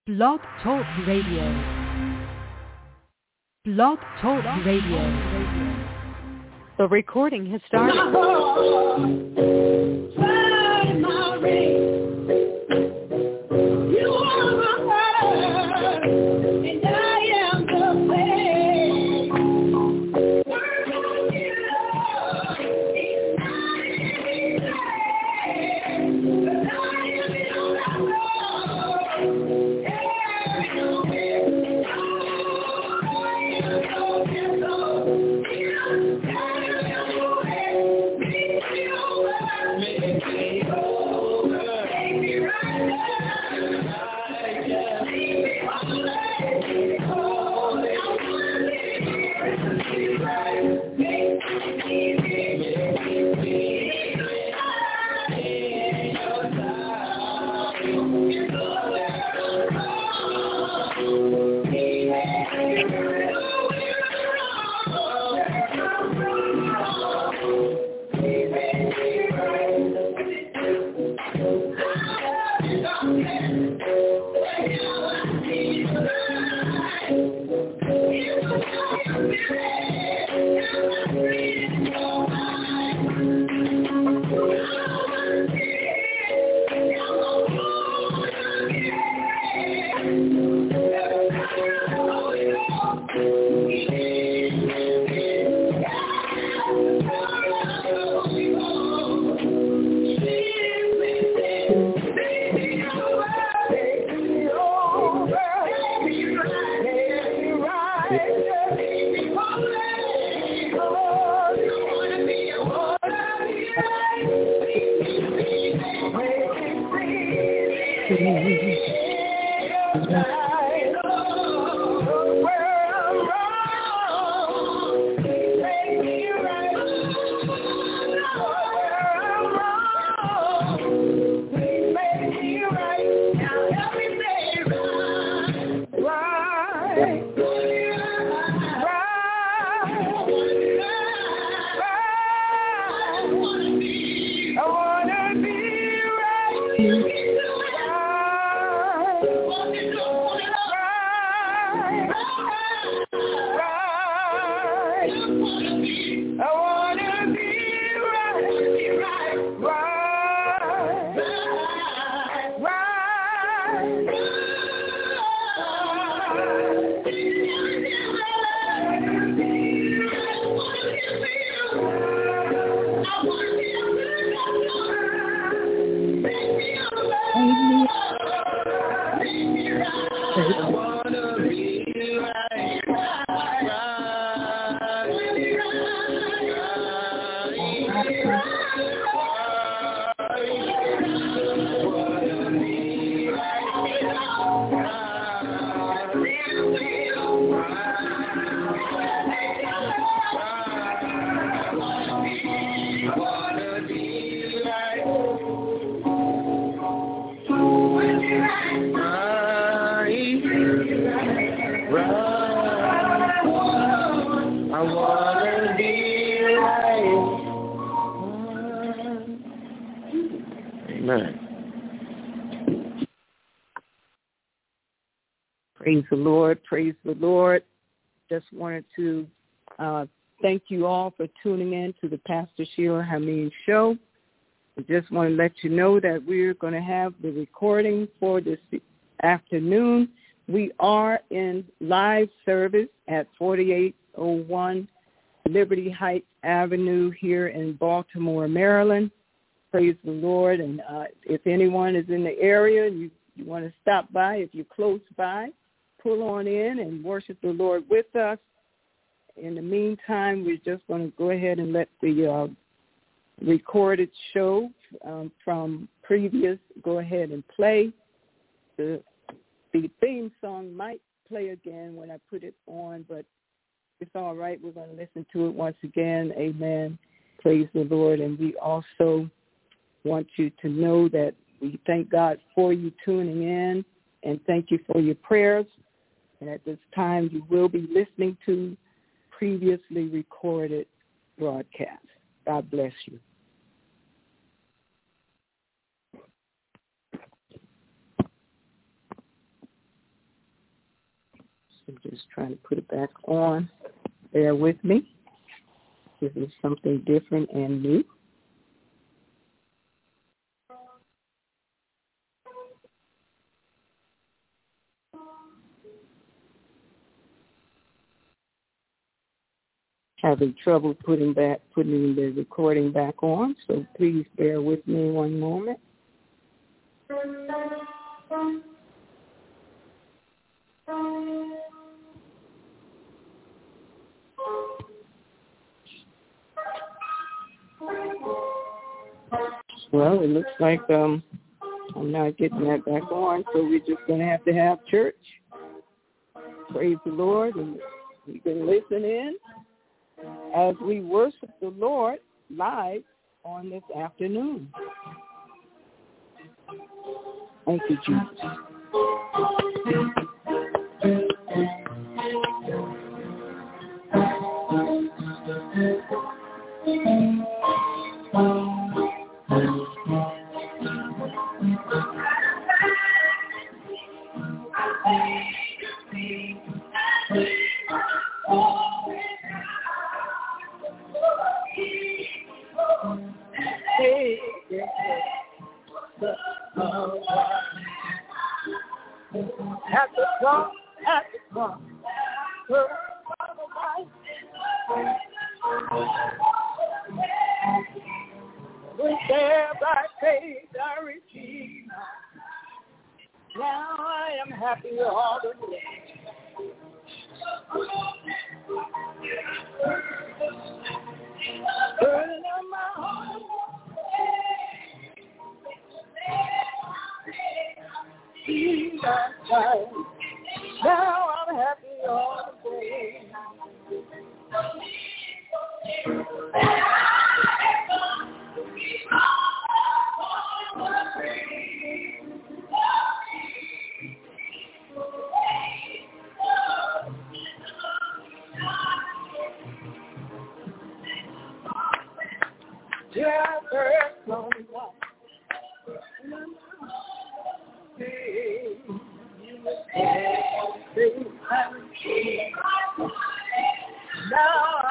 Blog Talk Radio. Blog Talk Radio. The recording has started. Praise the Lord. Praise the Lord. Just wanted to thank you all for tuning in to the Pastor Sheila Hameen Show. I just want to let you know that we're going to have the recording for this afternoon. We are in live service at 4801 Liberty Heights Avenue here in Baltimore, Maryland. Praise the Lord. And if anyone is in the area and you want to stop by, if you're close by, pull on in and worship the Lord with us. In the meantime, we're just going to go ahead and let the recorded show from previous go ahead and play. The theme song might play again when I put it on, but it's all right. We're going to listen to it once again. Amen. Praise the Lord. And we also want you to know that we thank God for you tuning in and thank you for your prayers. And at this time, you will be listening to previously recorded broadcasts. God bless you. I'm just trying to put it back on. Bear with me. This is something different and new. Having trouble putting the recording back on, so please bear with me one moment. Well, it looks like I'm not getting that back on, so we're just going to have church. Praise the Lord, and you can listen in as we worship the Lord live on this afternoon. Thank you, Jesus. At the cross, was there by faith I received. Now I am happy all the day. Burning on my heart. See my child. Now I'm happy all the day. Yeah, first one. Now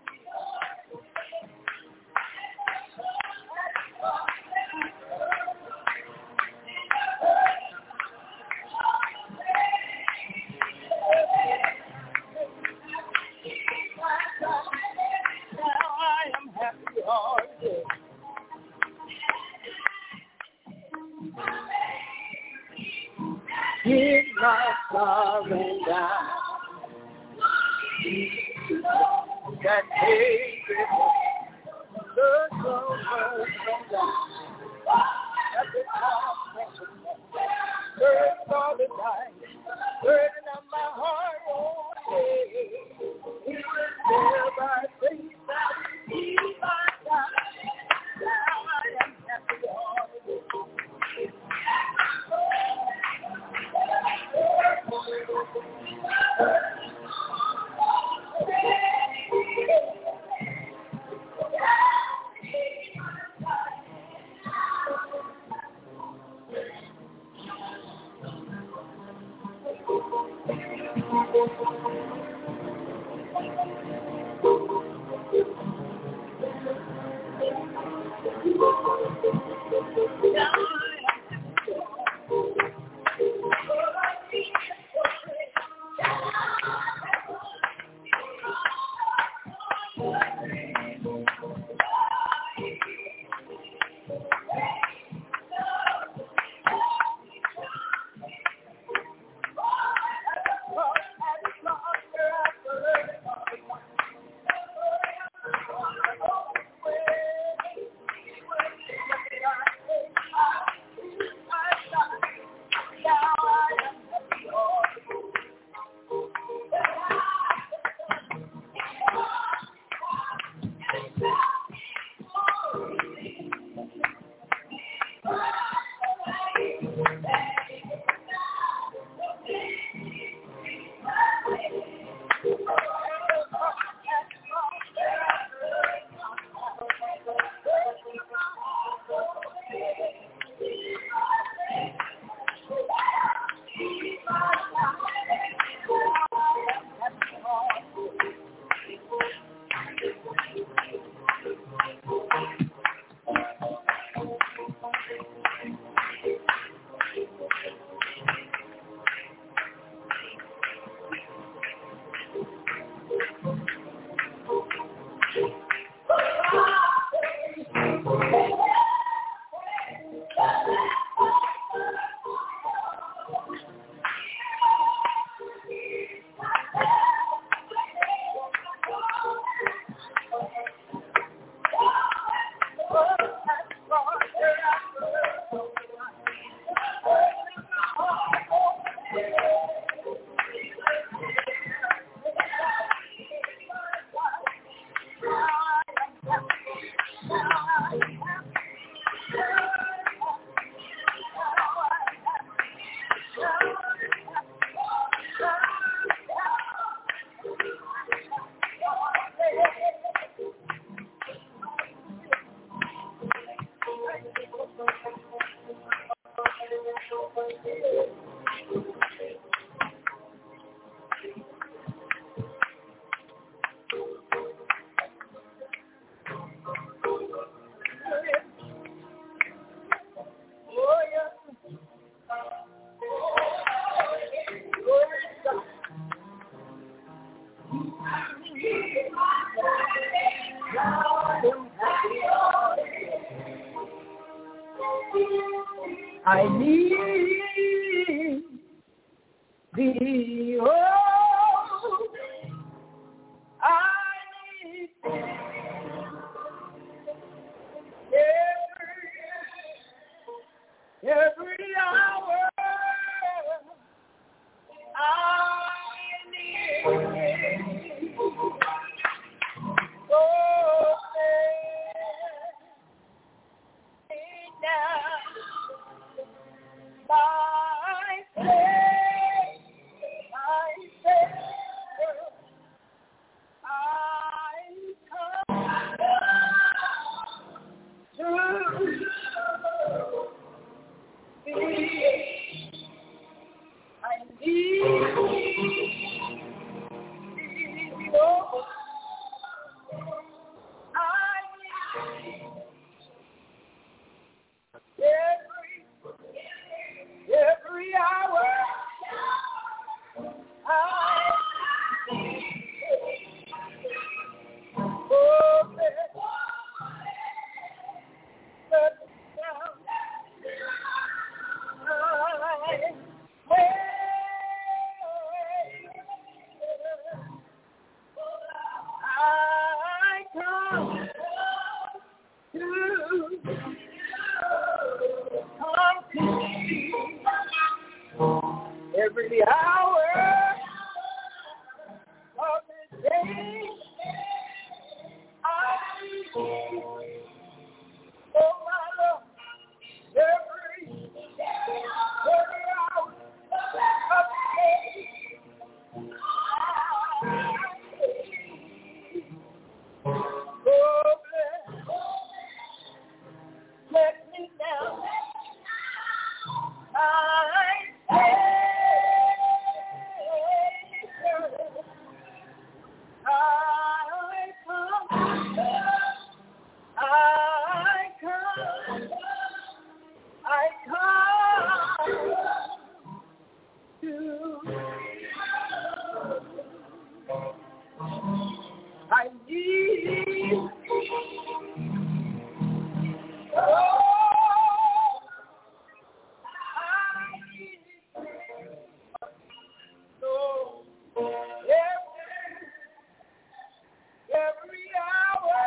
I am happy all day. Give my sorrow down. That David the soul and at the time, first all the time, burden on my heart all day. He was there by faith that he my God. Now I am happy all the day. I need thee, oh, I need thee. Every hour I need thee. Oh, lay down my faith, my Savior, I come to I need oh, I need every hour I need oh, every hour of the day, I need oh my Lord, every hour of the day, oh bless me now, I need every hour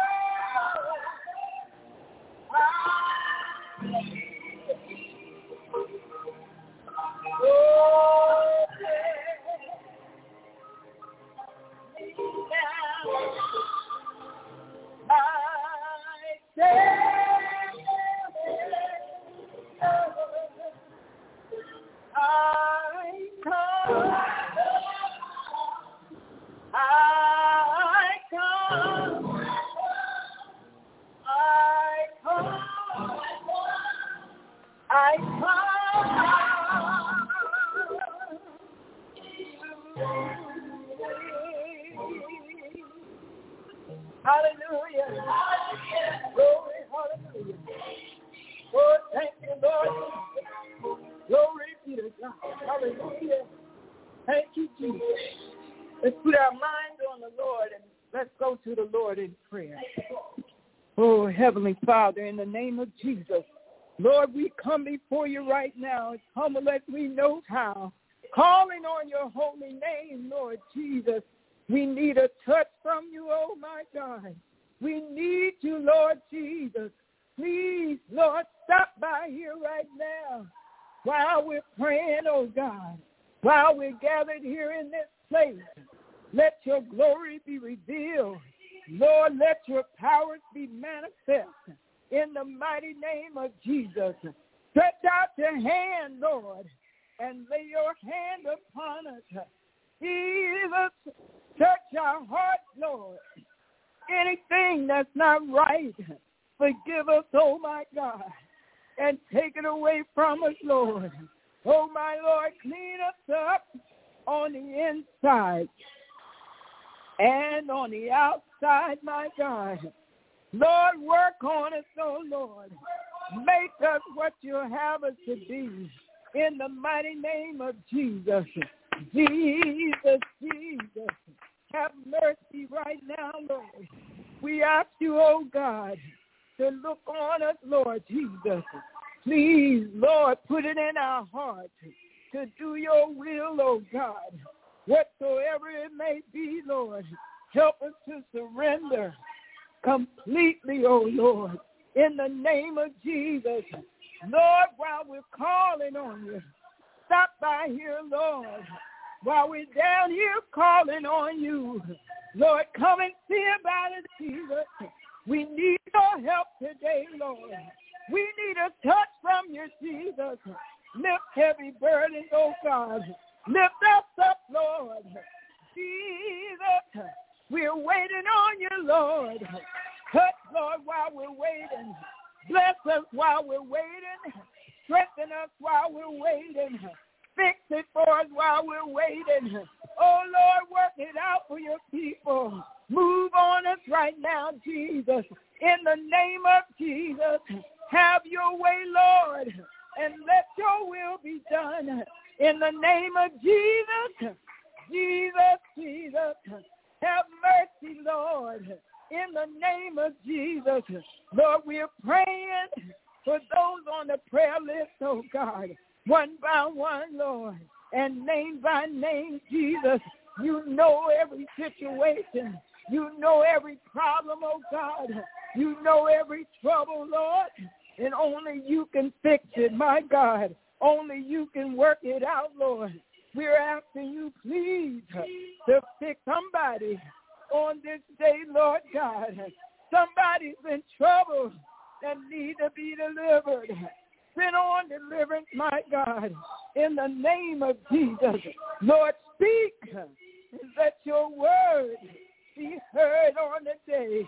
Hallelujah. Glory, hallelujah. Oh, thank you, Lord. Glory be to God. Hallelujah. Thank you, Jesus. Let's put our minds on the Lord and let's go to the Lord in prayer. Oh, Heavenly Father, in the name of Jesus, Lord, we come before you right now as humble as we know how, calling on your holy name, Lord Jesus. We need a touch from you, oh my God. We need you, Lord Jesus. Please, Lord, stop by here right now while we're praying, oh God, while we're gathered here in this place. Let your glory be revealed. Lord, let your powers be manifest in the mighty name of Jesus. Stretch out your hand, Lord, and lay your hand upon us. Jesus, touch our hearts, Lord. Anything that's not right, forgive us, oh my God, and take it away from us, Lord. Oh my Lord, clean us up on the inside and on the outside, my God. Lord, work on us, oh Lord. Make us what you have us to be in the mighty name of Jesus. Jesus, Jesus, have mercy right now, Lord. We ask you, oh God, to look on us, Lord Jesus. please, Lord, put it in our hearts to do your will, oh God. Whatsoever it may be, Lord, help us to surrender completely, oh Lord, in the name of Jesus. Lord, while we're calling on you, stop by here, Lord. While we're down here calling on you, Lord, come and see about it, Jesus. We need your help today, Lord. We need a touch from you, Jesus. Lift heavy burdens, oh God. Lift us up, Lord. Jesus, we're waiting on you, Lord. Touch, Lord, while we're waiting. Bless us while we're waiting. Strengthen us while we're waiting. Fix it for us while we're waiting. Oh, Lord, work it out for your people. Move on us right now, Jesus. In the name of Jesus, have your way, Lord, and let your will be done. In the name of Jesus, Jesus, have mercy, Lord. In the name of Jesus, Lord, we're praying for those on the prayer list, oh God, one by one, Lord, and name by name, Jesus. You know every situation. You know every problem, oh God. You know every trouble, Lord, and only you can fix it, my God. Only you can work it out, Lord. We're asking you, please, to fix somebody on this day, Lord God. Somebody's in trouble and need to be delivered. Send on deliverance, my God, in the name of Jesus. Lord, speak and let your word be heard on the day.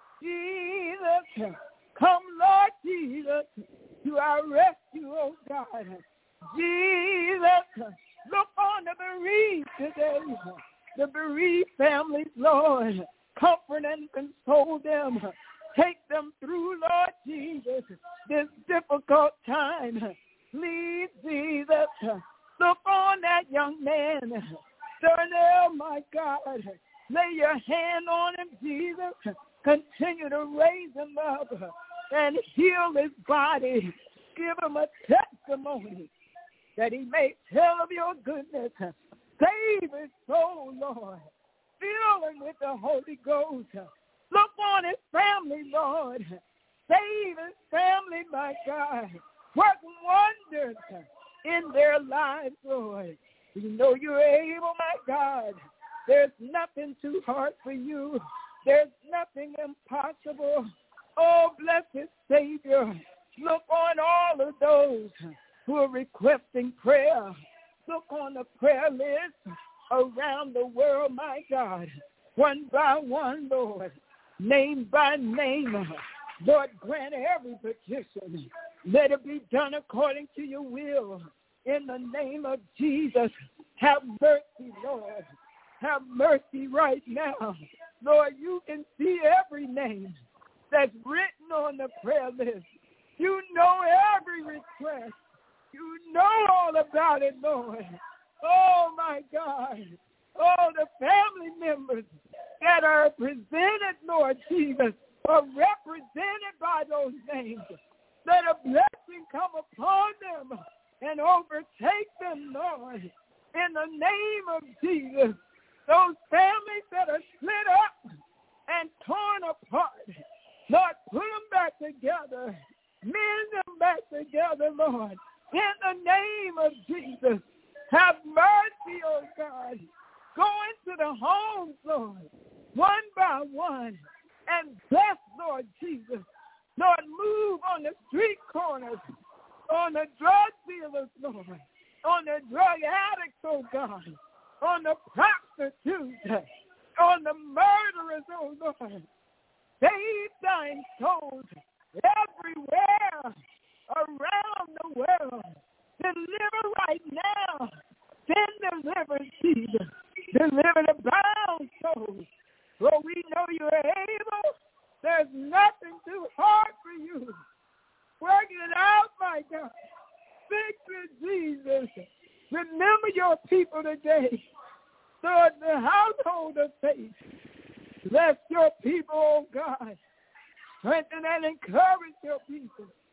Jesus, come, Lord Jesus, to our rescue, oh God. Jesus, look on the bereaved today, the bereaved families, Lord. Comfort and console them. Take them through, Lord Jesus, this difficult time. Please, Jesus, look on that young man. Darnell, my God, lay your hand on him, Jesus. Continue to raise him up and heal his body. Give him a testimony that he may tell of your goodness. Save his soul, Lord. Fill him with the Holy Ghost. Look on his family, Lord. Save his family, my God. Work wonders in their lives, Lord. You know you're able, my God. There's nothing too hard for you. There's nothing impossible. Oh, blessed Savior, look on all of those who are requesting prayer. Look on the prayer list around the world, my God, one by one, Lord, name by name. Lord, grant every petition. Let it be done according to your will. In the name of Jesus, have mercy, Lord. Have mercy right now. Lord, you can see every name that's written on the prayer list. You know every request. You know all about it, Lord. Oh, my God. Oh, the family members that are presented, Lord Jesus, are represented by those names. Let a blessing come upon them and overtake them, Lord. In the name of Jesus, those families that are split up and torn apart, Lord, put them back together. Mend them back together, Lord. In the name of Jesus, have mercy, oh God. Go into the homes, Lord, one by one, and bless, Lord Jesus. Lord, move on the street corners, on the drug dealers, Lord, on the drug addicts, oh God, on the prostitutes, on the murderers, oh Lord. Save thine souls everywhere around the world. Deliver right now. Send deliverance, Jesus. Deliver the bound souls. For we know you're able. There's nothing too hard for you. Work it out, my God. Fix it, Jesus. Remember your people today. Lord, the household of faith. Bless your people, oh God. Strengthen and encourage your people.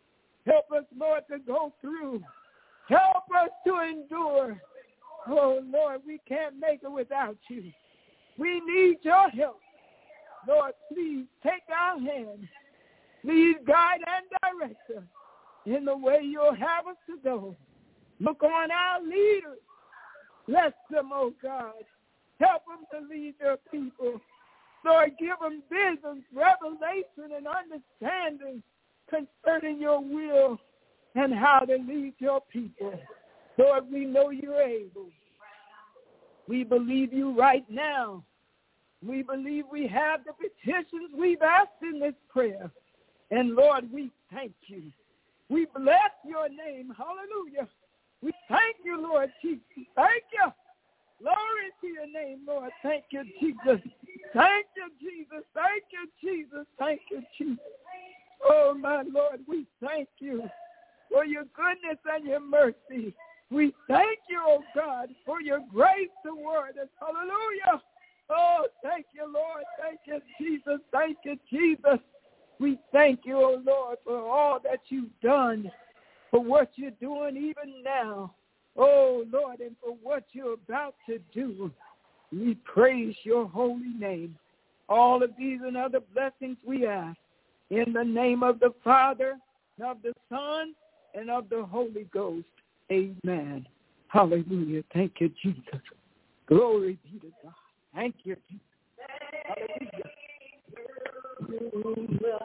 Help us, Lord, to go through. Help us to endure. Oh, Lord, we can't make it without you. We need your help. Lord, please take our hand. Please guide and direct us in the way you'll have us to go. Look on our leaders. Bless them, oh God. Help them to lead their people. Lord, give them visions, revelation, and understanding concerning your will and how to lead your people. Lord, we know you're able. We believe you right now. We believe we have the petitions we've asked in this prayer. And Lord, we thank you. We bless your name. Hallelujah. We thank you, Lord Jesus. Thank you. Glory to your name, Lord. Thank you, Jesus. Thank you, Jesus. Thank you, Jesus. Thank you, Jesus. Oh, my Lord, we thank you for your goodness and your mercy. We thank you, oh God, for your grace toward us. Hallelujah. Oh, thank you, Lord. Thank you, Jesus. Thank you, Jesus. We thank you, oh Lord, for all that you've done, for what you're doing even now. Oh, Lord, and for what you're about to do. We praise your holy name. All of these and other blessings we ask in the name of the Father, and of the Son, and of the Holy Ghost. Amen. Hallelujah. Thank you, Jesus. Glory be to God. Thank you, Jesus. Hallelujah.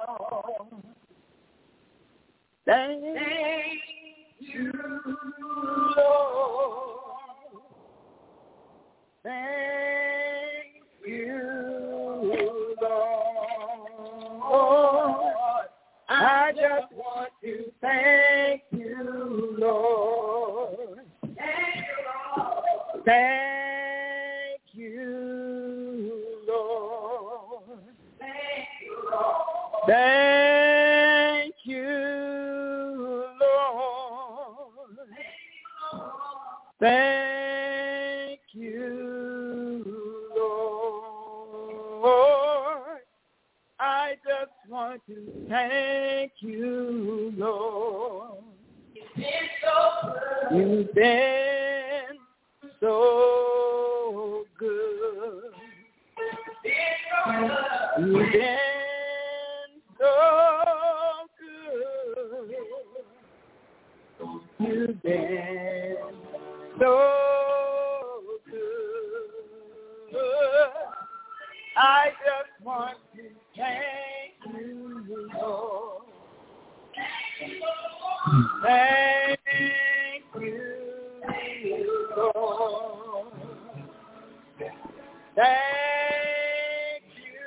Thank you, Lord. Thank you, Lord. I just want to thank you, Lord. Thank you, Lord. Thank you, Lord. Thank you, Lord. Thank you, Lord. Thank you, Lord. I just want to thank you, Lord. You've been so good. You've been so good. You've been so good. I just want to thank you, Lord. Thank you, Lord. Thank you,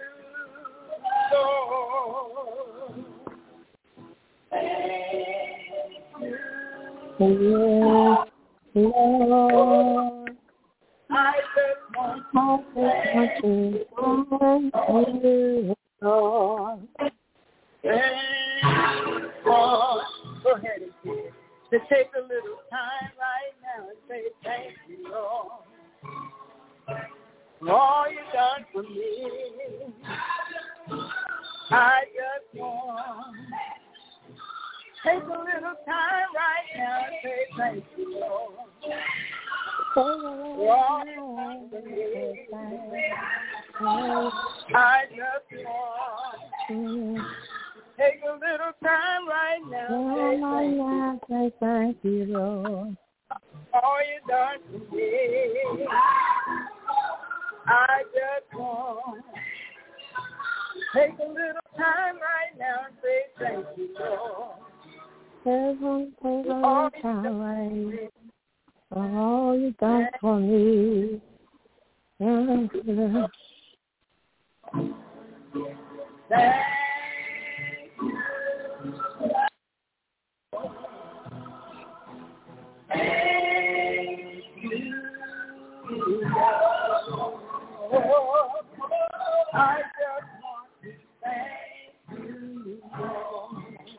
Lord. Thank you, Lord. I just want to thank you, Lord. Go ahead and to take a little time right now and say thank you, Lord, for all you've done for me. I just want to take a little time right now and say thank you, Lord. For all you've done for me. I just want to take a little time right now. Say thank you, Lord. All you done for me. I just want to take a little time right now and say thank you, Lord. Take a little time right for all you done for me. Thank you. Thank you. I just want to thank you, Lord.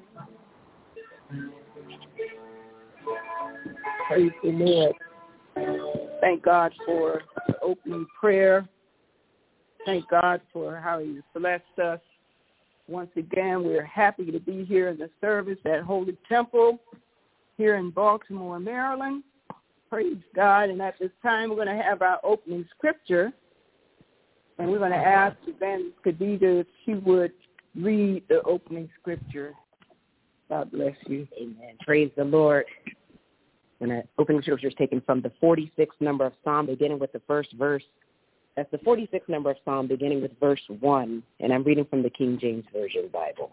Praise the Lord. Thank God for the opening prayer. Thank God for how He blessed us Once again, we're happy to be here in the service at Holy Temple here in Baltimore, Maryland. Praise God. And at this time, we're going to have our opening scripture. And we're going to ask Evangelist Khadijah if she would read the opening scripture. God bless you. Amen. Praise the Lord. And the opening scripture is taken from the 46th number of Psalm, beginning with the first verse. That's the 46th number of Psalm, beginning with verse 1. And I'm reading from the King James Version Bible.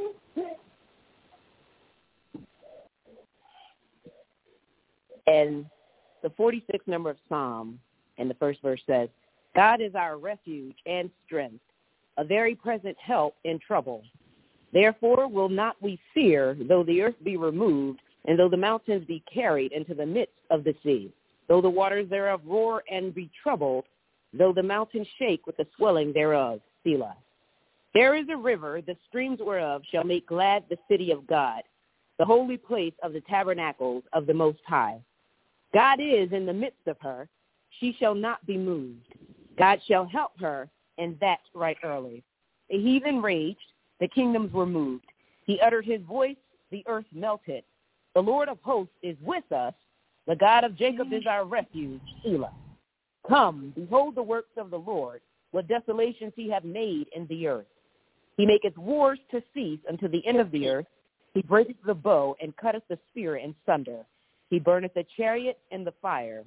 And the 46th number of Psalm, and the first verse says, God is our refuge and strength, a very present help in trouble. Therefore will not we fear, though the earth be removed, and though the mountains be carried into the midst of the sea, though the waters thereof roar and be troubled, though the mountains shake with the swelling thereof. Selah. There is a river, the streams whereof shall make glad the city of God, the holy place of the tabernacles of the Most High. God is in the midst of her. She shall not be moved. God shall help her, and that right early. The heathen raged, the kingdoms were moved. He uttered his voice, the earth melted. The Lord of hosts is with us. The God of Jacob is our refuge. Selah. Come, behold the works of the Lord, what desolations he hath made in the earth. He maketh wars to cease unto the end of the earth. He breaketh the bow and cutteth the spear in sunder. He burneth the chariot in the fire.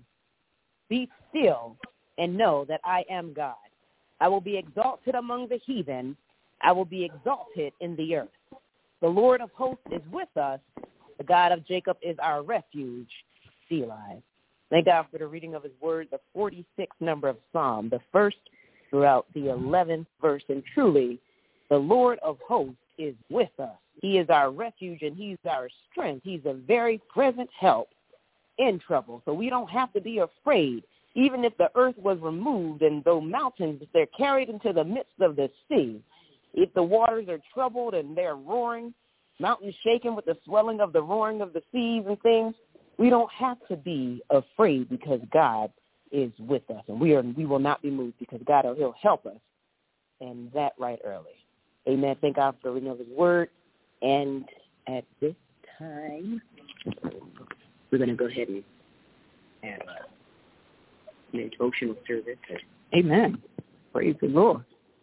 Be still and know that I am God. I will be exalted among the heathen. I will be exalted in the earth. The Lord of hosts is with us. The God of Jacob is our refuge. Selah. Thank God for the reading of his word, the 46th number of Psalm, the first throughout the 11th verse. And truly, the Lord of hosts is with us. He is our refuge and he's our strength. He's a very present help in trouble. So we don't have to be afraid. Even if the earth was removed and though mountains, they're carried into the midst of the sea. If the waters are troubled and they're roaring, mountains shaken with the swelling of the roaring of the seas and things, we don't have to be afraid because God is with us. And we will not be moved because God, he'll help us. And that right early. Amen. Thank God for the reading of his word. And at this time, we're going to go ahead and have a devotional service. Amen. Praise the Lord.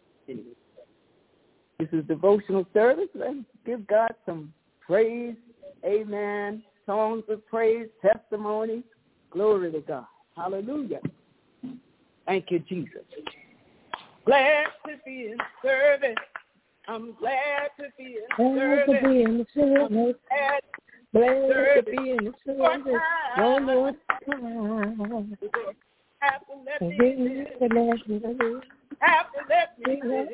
This is devotional service. Let's give God some praise. Amen. Songs of praise, testimony. Glory to God. Hallelujah. Thank you, Jesus. Glad to be in service. I'm glad to be in service. Glad to be in the service. Glad to be in the service. One more time. Have to let me live. Have to let me live.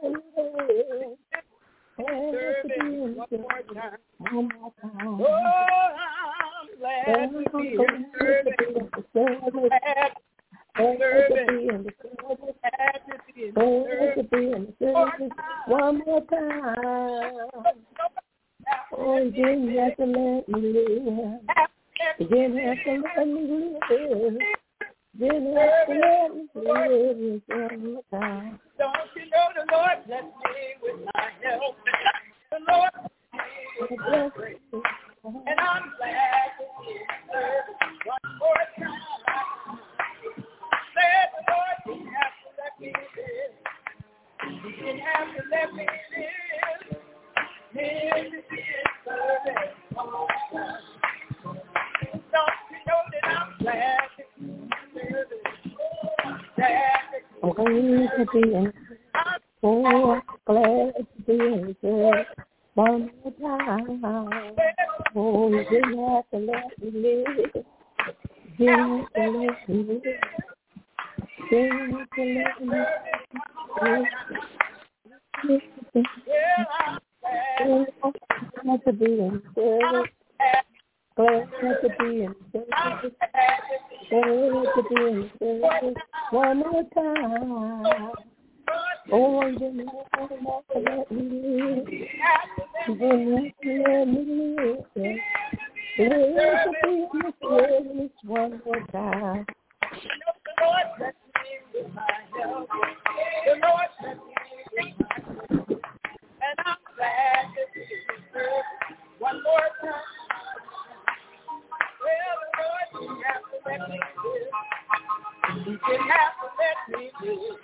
Service one more time. Oh, I'm glad to be in service. Glad to be in the service. Glad to be in the service. One more time. Oh, you didn't have to let me live. You didn't have to let me live. Didn't have to let me live one more time. Don't you know the Lord blessed me with my help? The Lord blessed me with my grace. And I'm glad to be in service one more time. Said the Lord didn't have to let me live. He didn't have to let me live. Live to be in service one more time. Don't you know that I'm glad to be in service? I'm glad to be in. Oh, glad to be in service one more time. Oh, you didn't have to let me live. Didn't have to let me live. Didn't have to let me live. Glad to be in service. Glad to be in service. Glad to be in service one more time. Oh, you didn't have to let me live. You didn't have to let me live. Glad to be in service one more time. The Lord bless me with my help. The Lord bless me with my help. And You didn't have to let me live.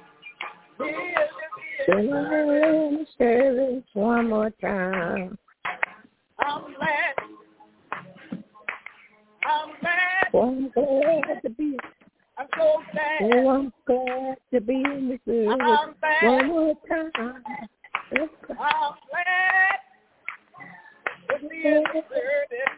In the service one more time. I'm glad. I'm glad to be. I'm so glad. Oh, I'm glad to be in the service one more time. I'm glad to be in the service.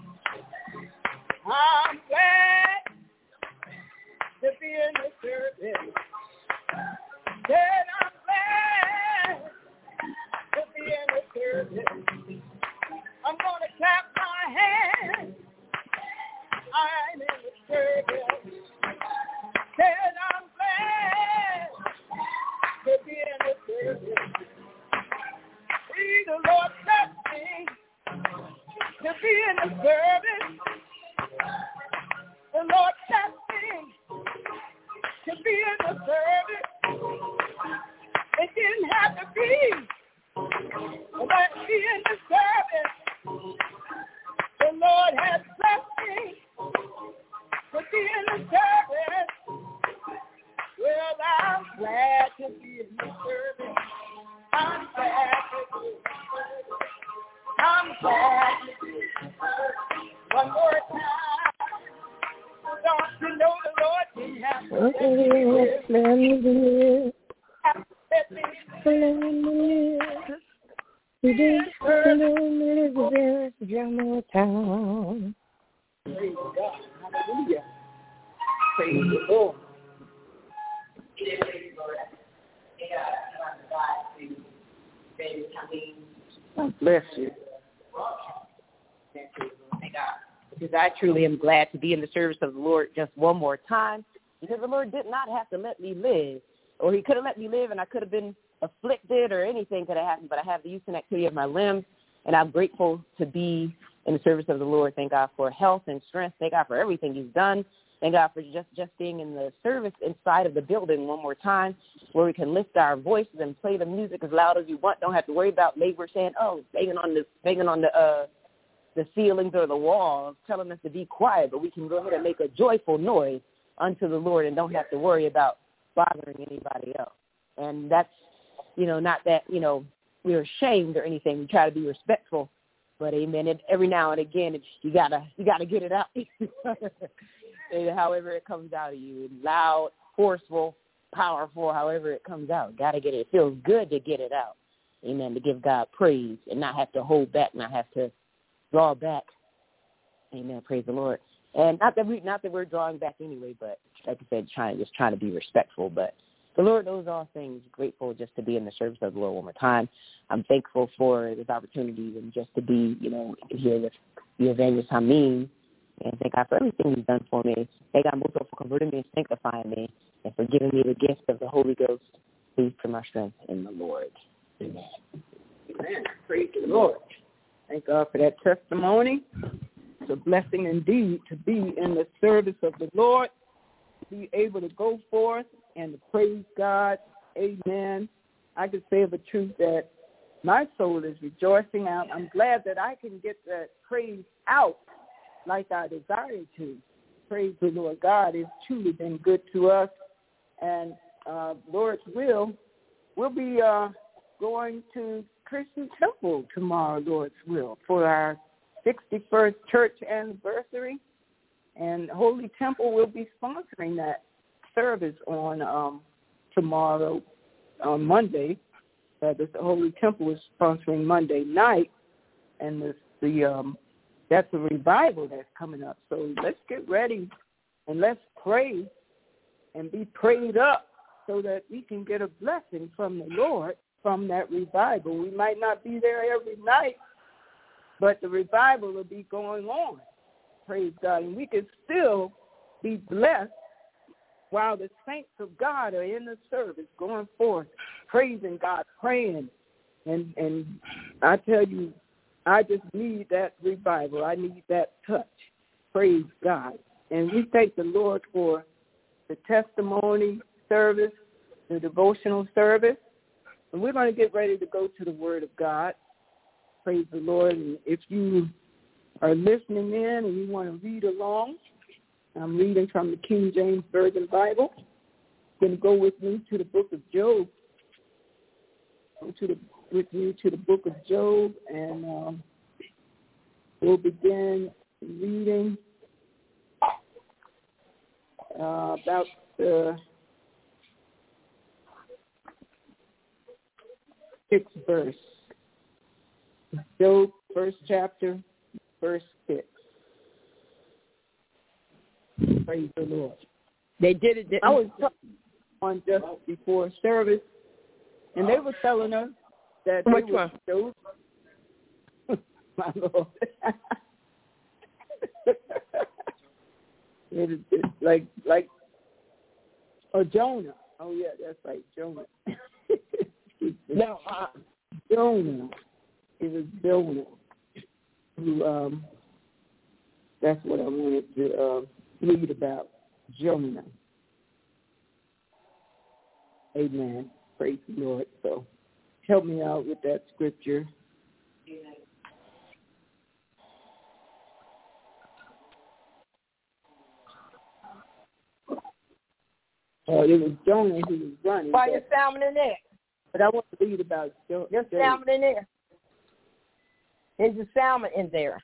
I'm glad to be in the service. Then I'm glad to be in the service. I'm gonna clap my hands. I'm in the service. Then I'm glad to be in the service. See the Lord bless me to be in the service. The Lord bless me to be in the service. It didn't have to be, but be in the service. The Lord has blessed me to be in the service. Well, I'm glad to be in the service. I'm glad to be in the service. I'm glad to be in the service. One more time. Don't you know the Lord didn't have to let me live? We did one more time. Praise God. Hallelujah. Praise the Lord. God bless you. Because I truly am glad to be in the service of the Lord just one more time, because the Lord did not have to let me live, or he could have let me live and I could have been afflicted or anything could have happened, but I have the use and activity of my limbs, and I'm grateful to be in the service of the Lord. Thank God for health and strength. Thank God for everything he's done. Thank God for just being in the service inside of the building one more time, where we can lift our voices and play the music as loud as we want. Don't have to worry about neighbors saying, "Oh, banging on the ceilings or the walls, telling us to be quiet." But we can go ahead and make a joyful noise unto the Lord and don't have to worry about bothering anybody else. And that's, not that, we're ashamed or anything. We try to be respectful, but amen. And every now and again, you gotta get it out. However it comes out of you, loud, forceful, powerful, however it comes out, gotta get it. It feels good to get it out. Amen. To give God praise and not have to hold back, not have to draw back. Amen. Praise the Lord. And not that we're drawing back anyway, but like I said, trying to be respectful. But the Lord knows all things. Grateful just to be in the service of the Lord one more time. I'm thankful for this opportunity and just to be, here with the evangelist Hameen. And thank God for everything he's done for me. Thank God also for converting me and sanctifying me and for giving me the gift of the Holy Ghost. Please put my strength in the Lord. Amen. Amen. Praise the Lord. Thank God for that testimony. It's a blessing indeed to be in the service of the Lord, to be able to go forth and to praise God. Amen. I can say of the truth that my soul is rejoicing out. I'm glad that I can get that praise out like I desire to. Praise the Lord. God has truly been good to us. And Lord's will, we'll be going to Christian Temple tomorrow, Lord's will, for our 61st church anniversary. And Holy Temple will be sponsoring that service on tomorrow, on Monday. The Holy Temple is sponsoring Monday night, and that's a revival that's coming up. So let's get ready and let's pray and be prayed up so that we can get a blessing from the Lord from that revival. We might not be there every night, but the revival will be going on. Praise God. And we can still be blessed while the saints of God are in the service going forth, praising God, praying. And I tell you, I just need that revival. I need that touch. Praise God. And we thank the Lord for the testimony service, the devotional service. And we're going to get ready to go to the Word of God. Praise the Lord. And if you are listening in and you want to read along, I'm reading from the King James Version Bible. Going to go with me to the book of Job. With you to the book of Job, and we'll begin reading about the 6th verse. Job, 1st chapter, verse 6. Praise the Lord. They did it. I was on just before service, and they were telling us that Which they were one? Job. My Lord. It's like Jonah. Oh yeah, that's right, Jonah. No, Jonah. It was Jonah who. That's what I wanted to read about, Jonah. Amen. Praise the Lord. So help me out with that scripture. It was Jonah who was running. why your salmon in there? But I want to read about Jonah. Your salmon in there. There's a salmon in there.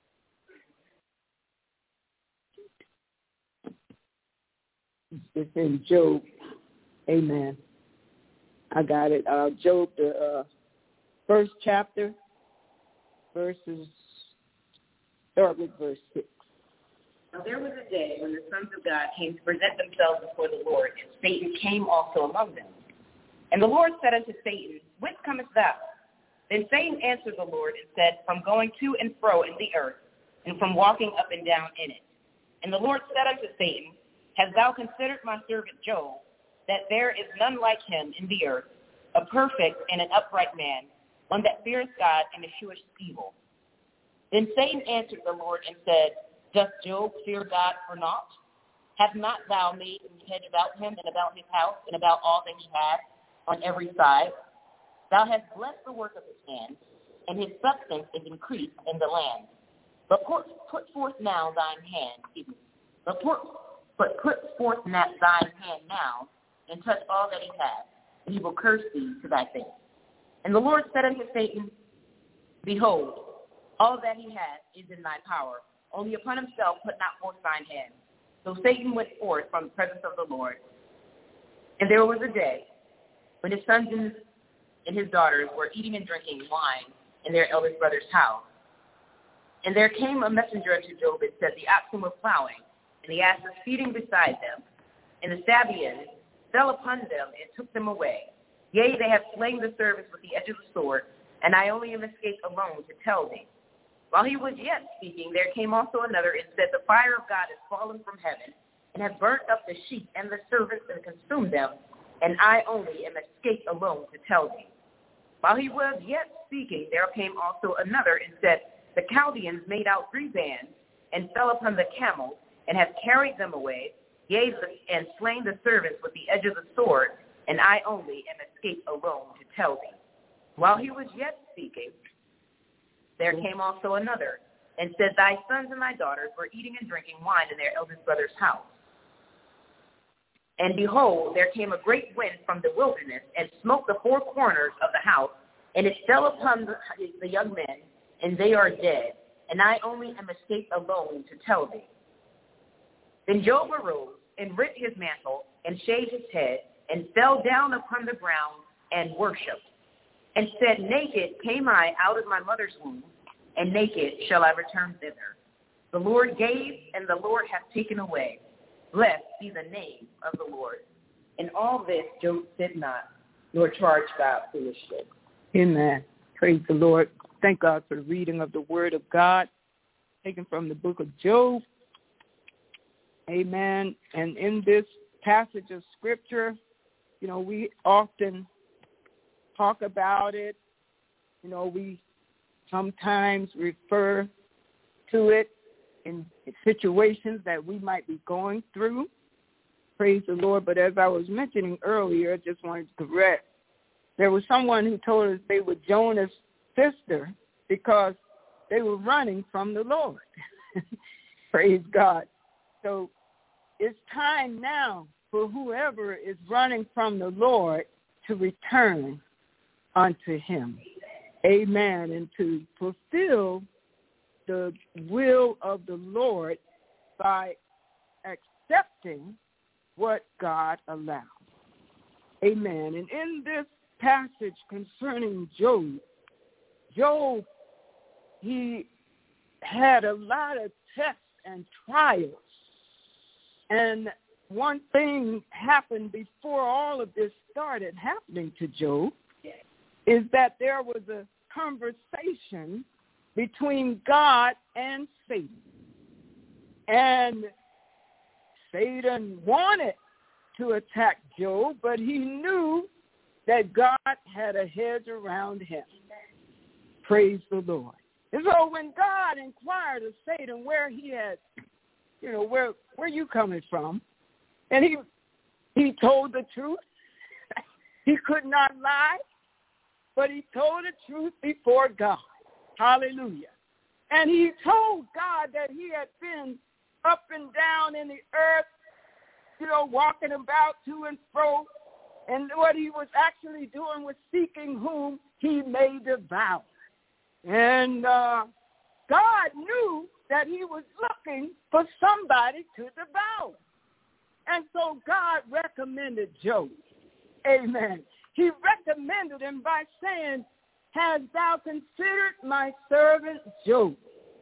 It's in Job. Amen. I got it. Job, the 1st chapter, start with verse 6. Now there was a day when the sons of God came to present themselves before the Lord, and Satan came also among them. And the Lord said unto Satan, Whence comest thou? Then Satan answered the Lord and said, From going to and fro in the earth, and from walking up and down in it. And the Lord said unto Satan, Hast thou considered my servant Job, that there is none like him in the earth, a perfect and an upright man, one that feareth God and escheweth evil? Then Satan answered the Lord and said, Doth Job fear God for naught? Have not thou made an hedge about him and about his house and about all that he hath on every side? Thou hast blessed the work of his hands, and his substance is increased in the land. But put forth now thine hand, but put forth thine hand now, and touch all that he hath, and he will curse thee to thy face. And the Lord said unto Satan, Behold, all that he hath is in thy power. Only upon himself put not forth thine hand. So Satan went forth from the presence of the Lord. And there was a day when his sons and his daughters were eating and drinking wine in their eldest brother's house. And there came a messenger unto Job and said, The oxen were plowing, and the asses feeding beside them, and the Sabaeans fell upon them and took them away. Yea, they have slain the servants with the edge of the sword, and I only am escaped alone to tell thee. While he was yet speaking, there came also another and said, The fire of God is fallen from heaven, and have burnt up the sheep and the servants and consumed them, and I only am escaped alone to tell thee. While he was yet speaking, there came also another and said, The Chaldeans made out 3 bands, and fell upon the camels, and have carried them away, yea, and slain the servants with the edge of the sword, and I only am escaped alone to tell thee. While he was yet speaking, there came also another, and said, Thy sons and thy daughters were eating and drinking wine in their eldest brother's house. And behold, there came a great wind from the wilderness, and smote the 4 corners of the house, and it fell upon the young men, and they are dead, and I only am escaped alone to tell thee. Then Job arose, and rent his mantle, and shaved his head, and fell down upon the ground, and worshipped, and said, Naked came I out of my mother's womb, and naked shall I return thither. The Lord gave, and the Lord hath taken away. Blessed be the name of the Lord. In all this Job did not, nor charged God foolishly. Amen. Praise the Lord. Thank God for the reading of the Word of God, taken from the book of Job. Amen. And in this passage of Scripture, we often talk about it. We sometimes refer to it in situations that we might be going through. Praise the Lord. But as I was mentioning earlier, I just wanted to correct. There was someone who told us they were Jonah's sister because they were running from the Lord. Praise God. So it's time now for whoever is running from the Lord to return unto him. Amen. And to fulfill the will of the Lord by accepting what God allows. Amen. And in this passage concerning Job, he had a lot of tests and trials. And one thing happened before all of this started happening to Job is that there was a conversation between God and Satan. And Satan wanted to attack Job, but he knew that God had a hedge around him. Praise the Lord. And so when God inquired of Satan where he had, where you coming from? And he told the truth. He could not lie, but he told the truth before God. Hallelujah. And he told God that he had been up and down in the earth, walking about to and fro. And what he was actually doing was seeking whom he may devour. And God knew that he was looking for somebody to devour. And so God recommended Job. Amen. He recommended him by saying, "Hast thou considered my servant Job?"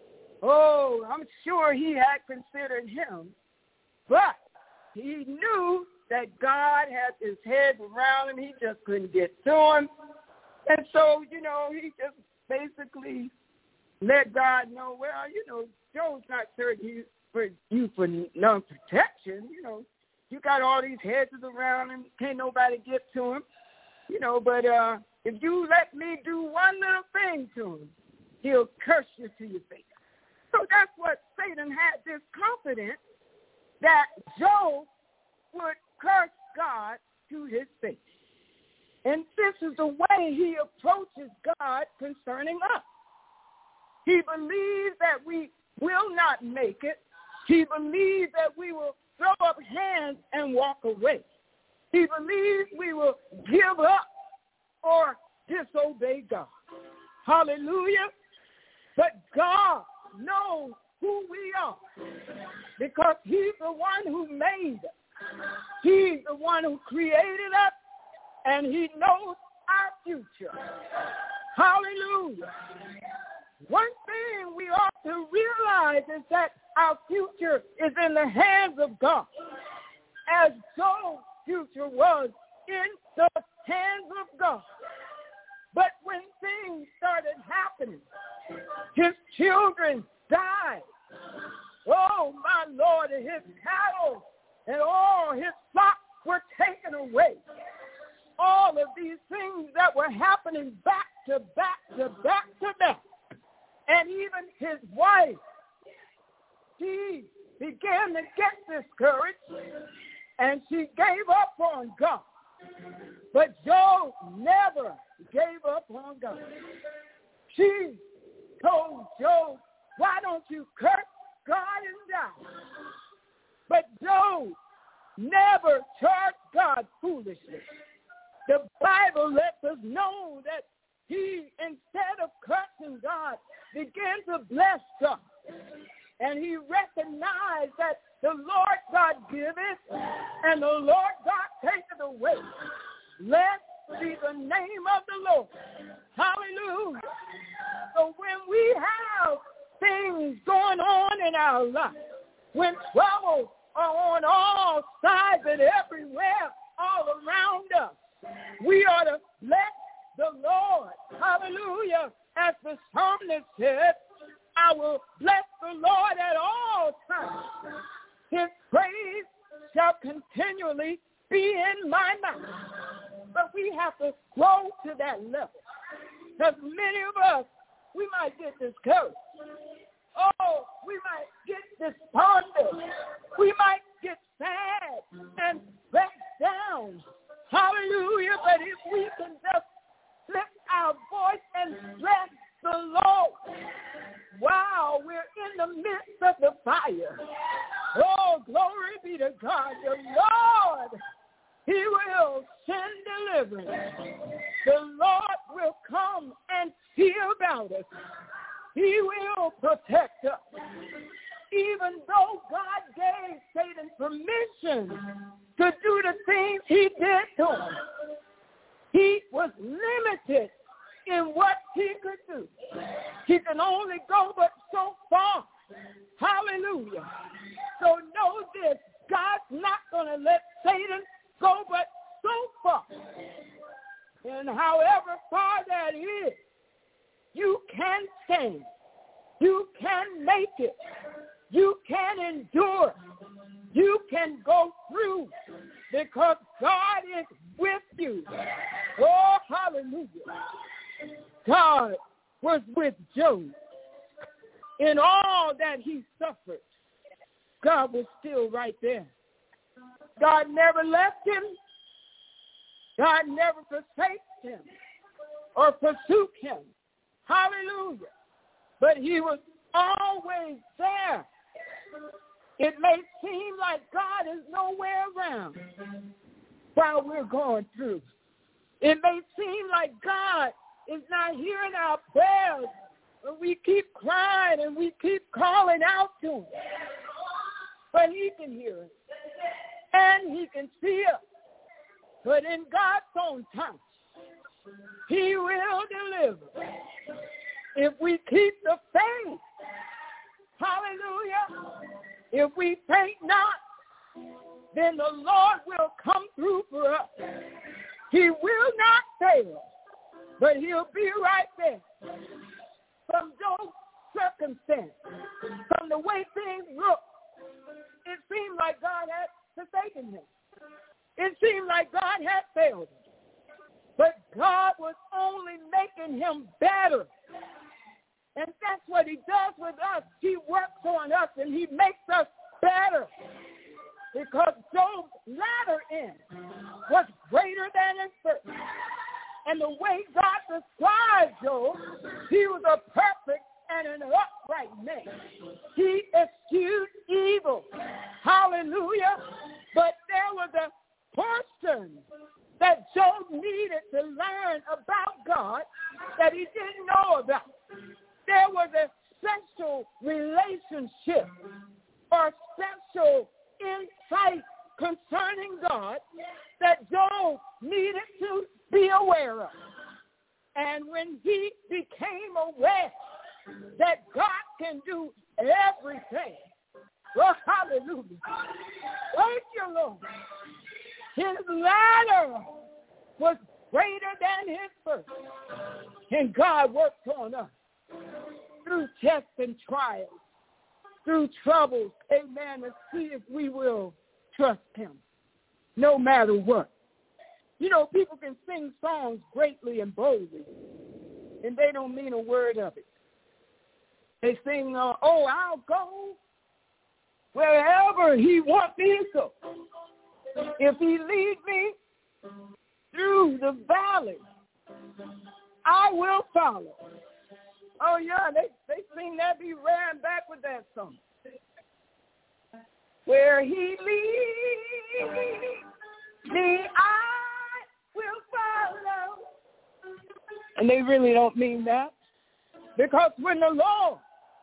Oh, I'm sure he had considered him, but he knew that God had his head around him. He just couldn't get to him. And so, he just basically let God know, Job's not searching for you for no protection. You got all these hedges around him. Can't nobody get to him. But if you let me do one little thing to him, he'll curse you to your face. So that's what Satan had, this confidence that Job would curse God to his face. And this is the way he approaches God concerning us. He believes that we will not make it. He believes that we will throw up hands and walk away. He believes we will give up or disobey God. Hallelujah. But God knows who we are because he's the one who made us. He's the one who created us, and he knows our future. Hallelujah. One thing we ought to realize is that our future is in the hands of God, as Job's future was in the hands of God. But when things started happening, his children died. Oh, my Lord, and his cattle and all his flocks were taken away. All of these things that were happening back to back to back to back. And even his wife, she began to get discouraged, and she gave up on God. But Job never gave up on God. She told Job, "Why don't you curse God and die?" But Job never charged God foolishly. The Bible lets us know that he, instead of cursing God, began to bless God. And he recognized that the Lord God giveth and the Lord God taketh away. Blessed be the name of the Lord. Hallelujah. So when we have things going on in our life, when troubles are on all sides and everywhere, all around us, we ought to let the Lord, hallelujah, as the psalmist said, "I will bless the Lord at all times. His praise shall continually be in my mouth." But we have to grow to that level. Because many of us, we might get discouraged. Oh, we might get despondent. We might get sad and back down. Hallelujah. But if we can just lift our voice and bless the Lord while we're in the midst of the fire. Oh, glory be to send deliverance. The Lord will come and see about us. He will protect us. Even though God gave Satan permission to do the things he did to him, he was limited in what he could do. He can only go but so far. Hallelujah. So know this, God's not going to let Satan go but so far. And however far that is, you can stand. You can make it. You can endure. You can go through because God is with you. Oh, hallelujah. God was with Job. In all that he suffered, God was still right there. God never left him. God never forsakes him or forsook him. Hallelujah. But he was always there. It may seem like God is nowhere around while we're going through. It may seem like God is not hearing our prayers, and we keep crying and we keep calling out to him. But he can hear us, and he can see us. But in God's own time, he will deliver. If we keep the faith, hallelujah, if we faint not, then the Lord will come through for us. He will not fail, but he'll be right there. From Job's circumstance, from the way things look, it seemed like God had forsaken him. It seemed like God had failed him. But God was only making him better. And that's what he does with us. He works on us and he makes us better. Because Job's latter end was greater than his first. And the way God described Job, he was a perfect and an upright man. He eschewed evil. Hallelujah. But there was a portion that Job needed to learn about God that he didn't know about. There was a special relationship or special insight concerning God that Job needed to be aware of. And when he became aware that God can do everything, oh, hallelujah, thank you, Lord, his latter was greater than his first. And God works on us through tests and trials, through troubles, amen, to see if we will trust him, no matter what. You know, people can sing songs greatly and boldly, and they don't mean a word of it. They sing, oh, I'll go wherever he wants me to go. If he leads me through the valley, I will follow. Oh, yeah, they sing that, be ran back with that song. Where he leads me, I will follow. And they really don't mean that. Because when the Lord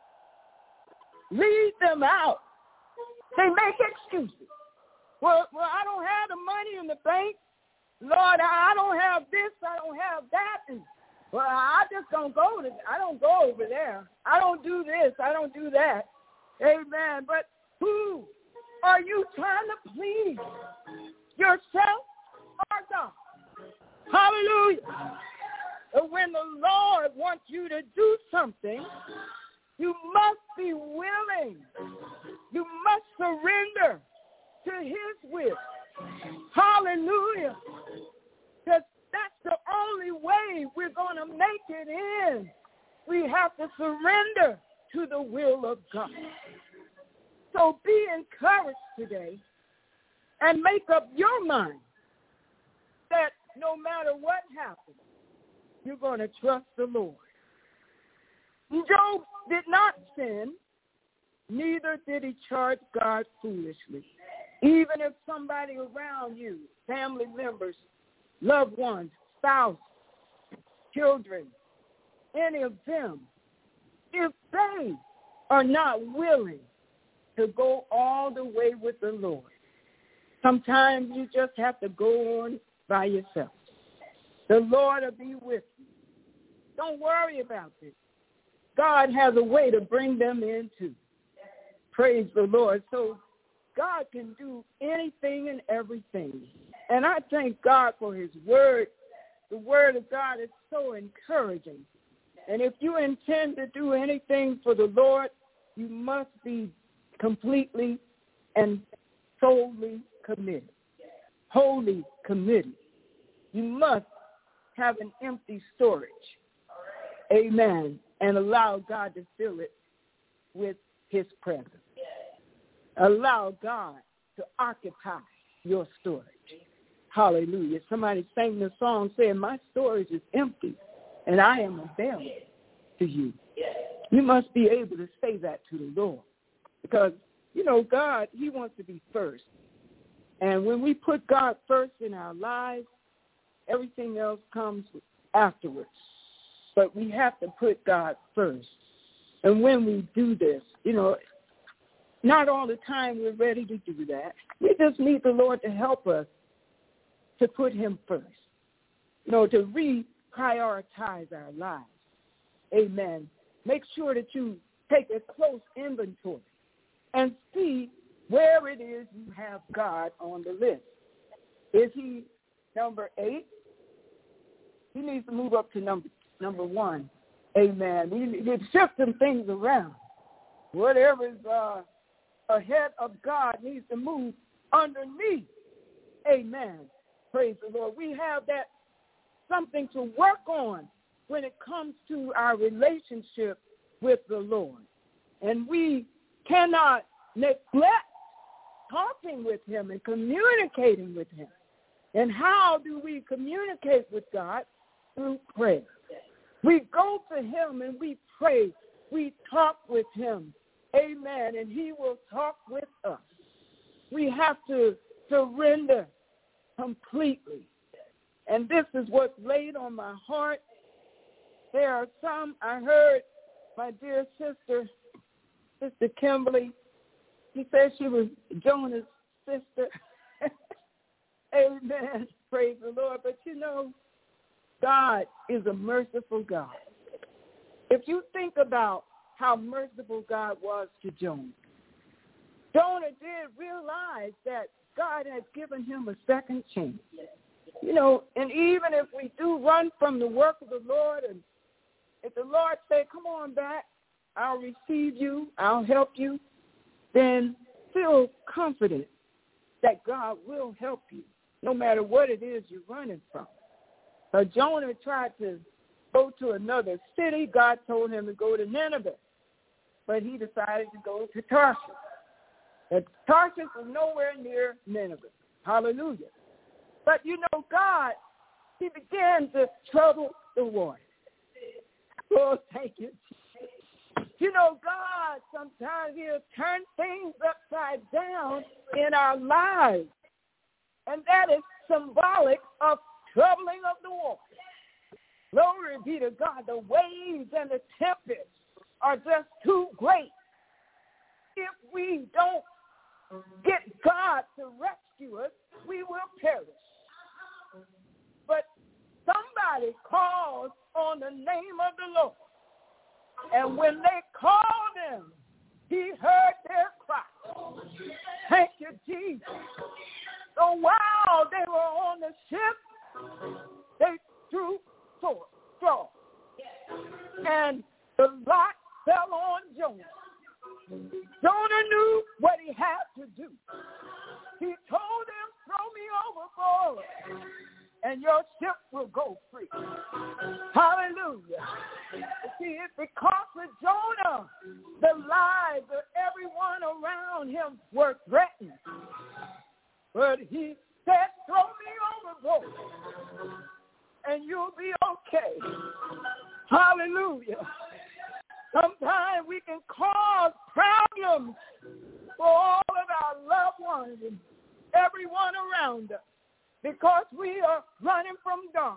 leads them out, they make excuses. Well, I don't have the money in the bank. Lord, I don't have this, I don't have that. And, well, I just don't go. I don't go over there. I don't do this. I don't do that. Amen. But who are you trying to please? Yourself or God? Hallelujah. When the Lord wants you to do something, you must be willing. You must surrender to his will. Hallelujah. Because that's the only way we're going to make it in. We have to surrender to the will of God. So be encouraged today and make up your mind that no matter what happens, you're going to trust the Lord. Job did not sin, neither did he charge God foolishly. Even if somebody around you, family members, loved ones, spouse, children, any of them, if they are not willing to go all the way with the Lord, sometimes you just have to go on by yourself. The Lord will be with you. Don't worry about it. God has a way to bring them in too. Praise the Lord. So God can do anything and everything. And I thank God for his word. The word of God is so encouraging. And if you intend to do anything for the Lord, you must be completely and solely committed, wholly committed. You must have an empty storage, amen, and allow God to fill it with his presence. Allow God to occupy your storage. Hallelujah. Somebody sang the song saying, my storage is empty and I am available to you. You must be able to say that to the Lord because, you know, God, he wants to be first. And when we put God first in our lives, everything else comes afterwards. But we have to put God first. And when we do this, you know, not all the time we're ready to do that. We just need the Lord to help us to put him first, you know, to reprioritize our lives. Amen. Make sure that you take a close inventory and see where it is you have God on the list. Is he number 8? He needs to move up to number 1. Amen. We shift some things around. Whatever is ahead of God needs to move underneath. Amen. Praise the Lord. We have that something to work on when it comes to our relationship with the Lord. And we cannot neglect talking with him and communicating with him. And how do we communicate with God? Through prayer. We go to him and we pray. We talk with him. Amen. And he will talk with us. We have to surrender completely. And this is what's laid on my heart. There are some, I heard my dear sister, Sister Kimberly, she said she was Jonah's sister. Amen. Praise the Lord. But you know, God is a merciful God. If you think about how merciful God was to Jonah, Jonah did realize that God had given him a second chance. You know, and even if we do run from the work of the Lord, and if the Lord say, come on back, I'll receive you, I'll help you, then feel confident that God will help you, no matter what it is you're running from. Jonah tried to go to another city. God told him to go to Nineveh, but he decided to go to Tarshish. And Tarshish was nowhere near Nineveh. Hallelujah. But, you know, God, he began to trouble the water. Oh, thank you. You know, God, sometimes he'll turn things upside down in our lives. And that is symbolic of troubling of the water. Glory be to God. The waves and the tempests are just too great. If we don't get God to rescue us, we will perish. But somebody calls on the name of the Lord. And when they called him, he heard their cry. Thank you, Jesus. So while they were on the ship, they threw straw. And the lot fell on Jonah. Jonah knew what he had to do. He told them, throw me overboard, and your ship will go free. Hallelujah. See, it's because of Jonah, the lives of everyone around him were threatened. But he said, throw me overboard, and you'll be okay. Hallelujah. Sometimes we can cause problems for all of our loved ones and everyone around us. because we are running from God.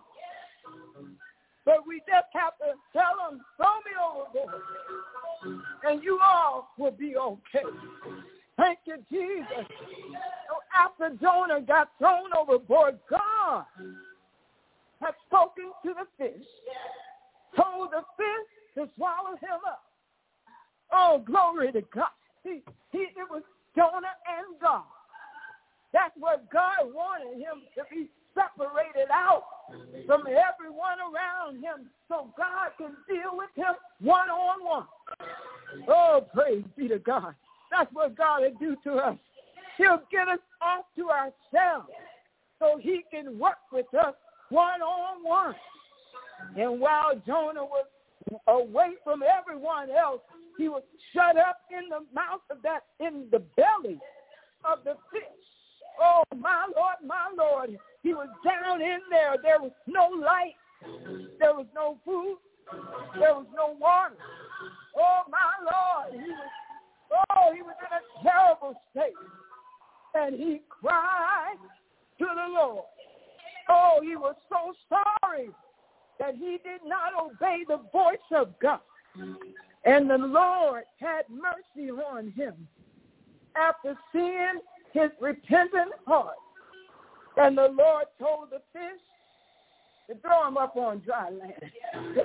But we just have to tell them, throw me overboard, and you all will be okay. Thank you, Jesus. So after Jonah got thrown overboard, God had spoken to the fish, told the fish to swallow him up. Oh, glory to God. It was Jonah and God. That's what God wanted him to be separated out from everyone around him so God can deal with him one-on-one. Oh, praise be to God. That's what God will do to us. He'll get us off to ourselves so he can work with us one-on-one. And while Jonah was away from everyone else, he was shut up in the mouth of in the belly of the fish. Oh, my Lord. He was down in there. There was no light. There was no food. There was no water. Oh, my Lord. He was in a terrible state. And he cried to the Lord. Oh, he was so sorry that he did not obey the voice of God. And the Lord had mercy on him after seeing his repentant heart. And the Lord told the fish to throw him up on dry land.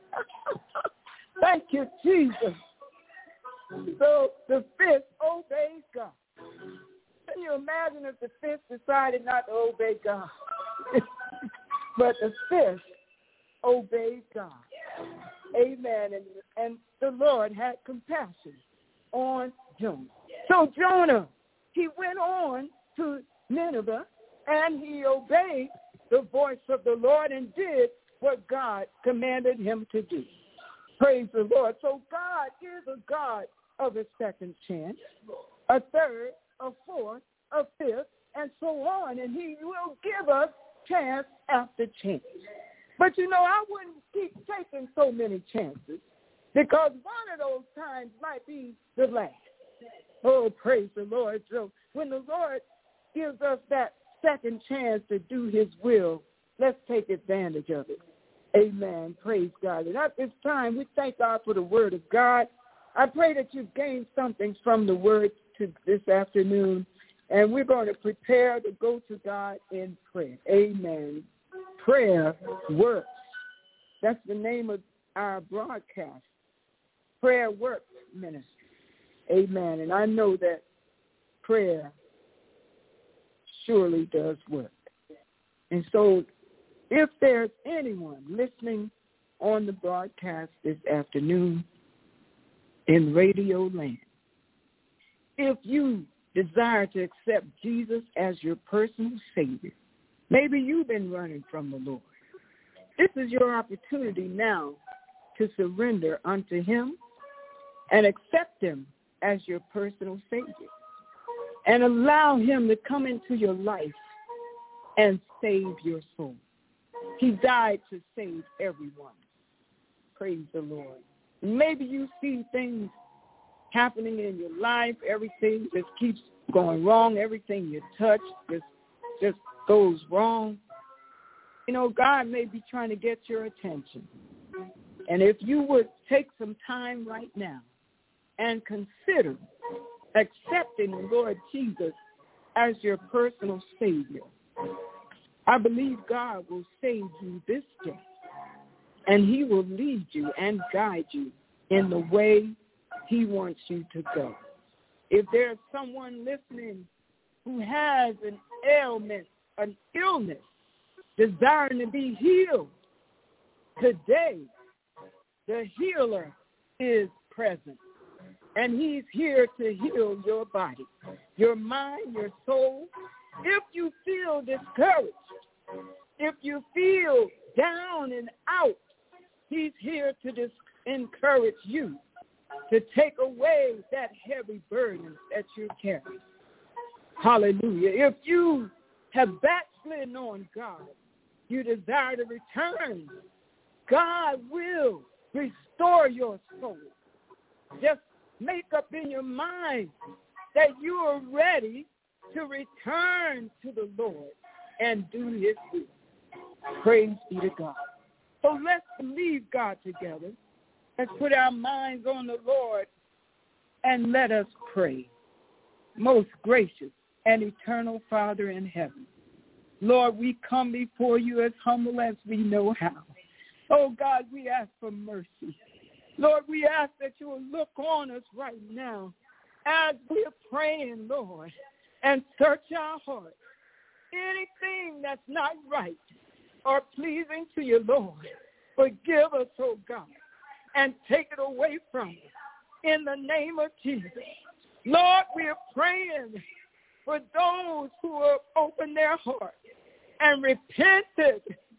Thank you, Jesus. So the fish obeyed God. Can you imagine if the fish decided not to obey God? But the fish obeyed God. Amen. And the Lord had compassion on Jonah. So Jonah, he went on to Nineveh, and he obeyed the voice of the Lord and did what God commanded him to do. Praise the Lord. So God is a God of a second chance, a third, a fourth, a fifth, and so on. And he will give us chance after chance. But, I wouldn't keep taking so many chances because one of those times might be the last. Oh, praise the Lord. So when the Lord gives us that second chance to do his will, let's take advantage of it. Amen. Praise God. And at this time, we thank God for the word of God. I pray that you've gained something from the word this afternoon, and we're going to prepare to go to God in prayer. Amen. Prayer works. That's the name of our broadcast, Prayer Works Ministry. Amen. And I know that prayer surely does work. And so if there's anyone listening on the broadcast this afternoon in Radio Land, if you desire to accept Jesus as your personal Savior, maybe you've been running from the Lord. This is your opportunity now to surrender unto him and accept him as your personal Savior and allow him to come into your life and save your soul. He died to save everyone. Praise the Lord. Maybe you see things happening in your life. Everything just keeps going wrong. Everything you touch just goes wrong. God may be trying to get your attention. And if you would take some time right now and consider accepting the Lord Jesus as your personal Savior, I believe God will save you this day, and he will lead you and guide you in the way he wants you to go. If there's someone listening who has an ailment, an illness, desiring to be healed, today the healer is present, and he's here to heal your body, your mind, your soul. If you feel discouraged, if you feel down and out, he's here to encourage you to take away that heavy burden that you carry. Hallelujah. If you have backslidden on God, you desire to return, God will restore your soul. Just make up in your mind that you are ready to return to the Lord. and do his will. Praise be to God. So let's believe God together. Let's put our minds on the Lord and let us pray. Most gracious and eternal Father in heaven, Lord, we come before you as humble as we know how. Oh, God, we ask for mercy. Lord, we ask that you will look on us right now as we're praying, Lord, and search our hearts. Anything that's not right or pleasing to you, Lord, forgive us, oh God, and take it away from us in the name of Jesus. Lord, we are praying for those who have opened their hearts and repented,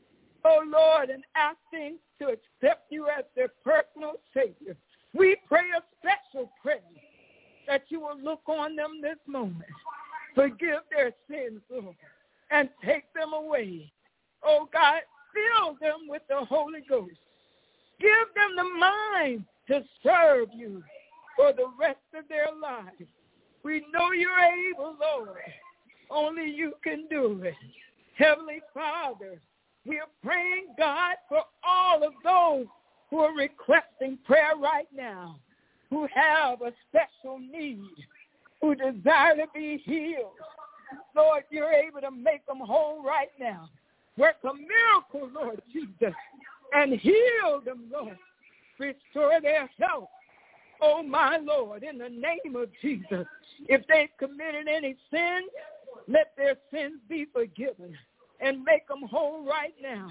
oh Lord, and asking to accept you as their personal Savior. We pray a special prayer that you will look on them this moment, forgive their sins, Lord, and take them away. Oh God, fill them with the Holy Ghost. Give them the mind to serve you for the rest of their lives. We know you're able, Lord. Only you can do it. Heavenly Father, we are praying, God, for all of those who are requesting prayer right now, who have a special need, who desire to be healed. Lord, you're able to make them whole right now. Work a miracle, Lord Jesus, and heal them, Lord. Restore their health. Oh, my Lord, in the name of Jesus, if they've committed any sin, let their sins be forgiven and make them whole right now.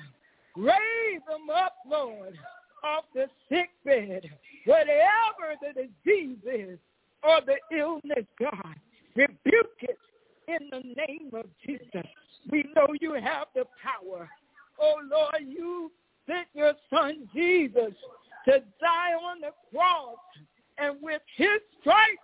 Raise them up, Lord, off the sick bed, whatever the disease is or the illness, God. Rebuke it in the name of Jesus. We know you have the power. Oh, Lord, you sent your son Jesus to die on the cross, and with his stripes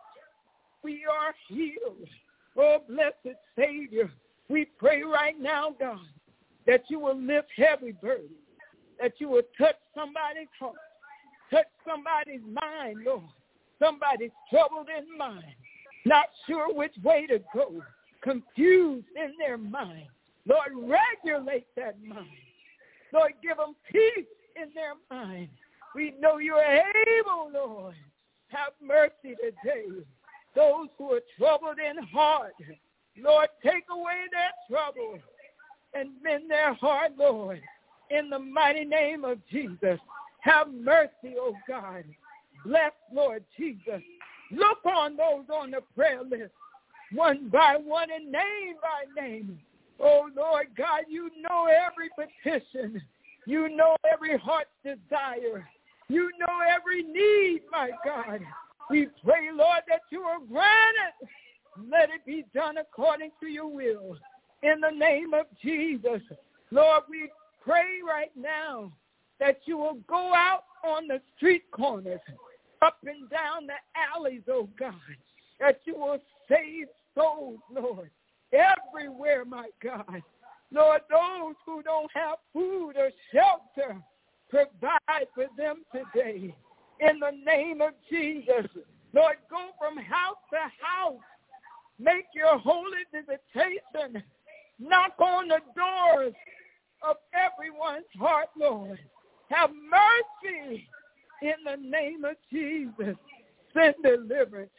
we are healed. Oh, blessed Savior, we pray right now, God, that you will lift heavy burdens, that you will touch somebody's heart, touch somebody's mind, Lord. Somebody's troubled in mind, not sure which way to go, confused in their mind. Lord, regulate that mind. Lord, give them peace in their mind. We know you're able, Lord. Have mercy today. Those who are troubled in heart, Lord, take away their trouble and mend their heart, Lord, in the mighty name of Jesus. Have mercy, oh God. Bless, Lord Jesus. Look on those on the prayer list, one by one and name by name. Oh, Lord God, you know every petition. You know every heart's desire. You know every need, my God. We pray, Lord, that you will grant it. Let it be done according to your will. In the name of Jesus, Lord, we pray right now that you will go out on the street corners, up and down the alleys, oh God, that you will save souls, Lord, everywhere, my God. Lord, those who don't have food or shelter, provide for them today. In the name of Jesus, Lord, go from house to house. Make your holy visitation. Knock on the doors of everyone's heart, Lord. Have mercy in the name of Jesus. Send deliverance.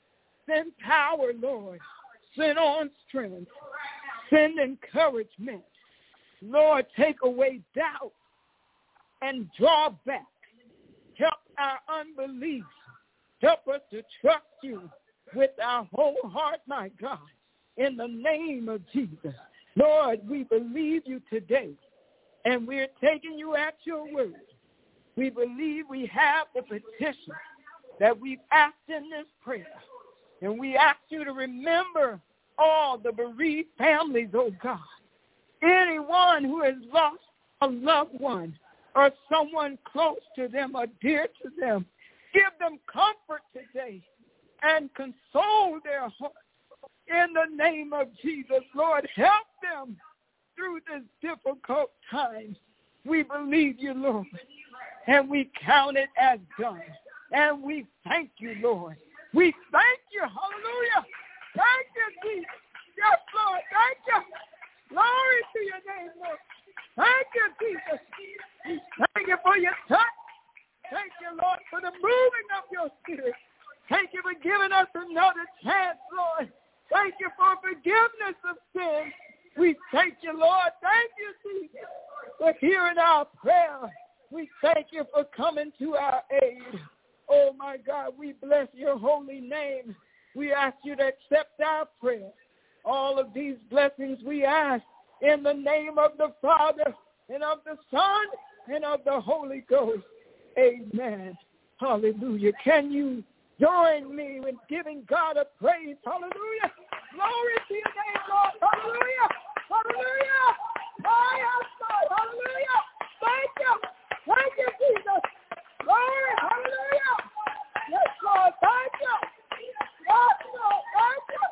Send power, Lord. Send on strength. Send encouragement. Lord, take away doubt and draw back. Help our unbelief. Help us to trust you with our whole heart, my God, in the name of Jesus. Lord, we believe you today, and we're taking you at your word. We believe we have the petition that we've asked in this prayer, and we ask you to remember all the bereaved families, oh God. Anyone who has lost a loved one or someone close to them or dear to them, give them comfort today and console their hearts. In the name of Jesus, Lord, help them through this difficult time. We believe you, Lord, and we count it as done. And we thank you, Lord. We thank you. Hallelujah. Thank you, Jesus. Yes, Lord. Thank you. Glory to your name, Lord. Thank you, Jesus. Thank you for your touch. Thank you, Lord, for the moving of your spirit. Thank you for giving us another chance, Lord. Thank you for forgiveness of sin. We thank you, Lord. Thank you, Jesus, for hearing our prayer. We thank you for coming to our aid. Oh, my God, we bless your holy name. We ask you to accept our prayer. All of these blessings we ask in the name of the Father and of the Son and of the Holy Ghost. Amen. Hallelujah. Can you join me in giving God a praise? Hallelujah. Glory to your name, Lord. Hallelujah. Hallelujah. My God. Hallelujah. Thank you. Thank you, Jesus. Glory. Hallelujah. Yes, Lord. Thank you. Yes, Lord. Thank you.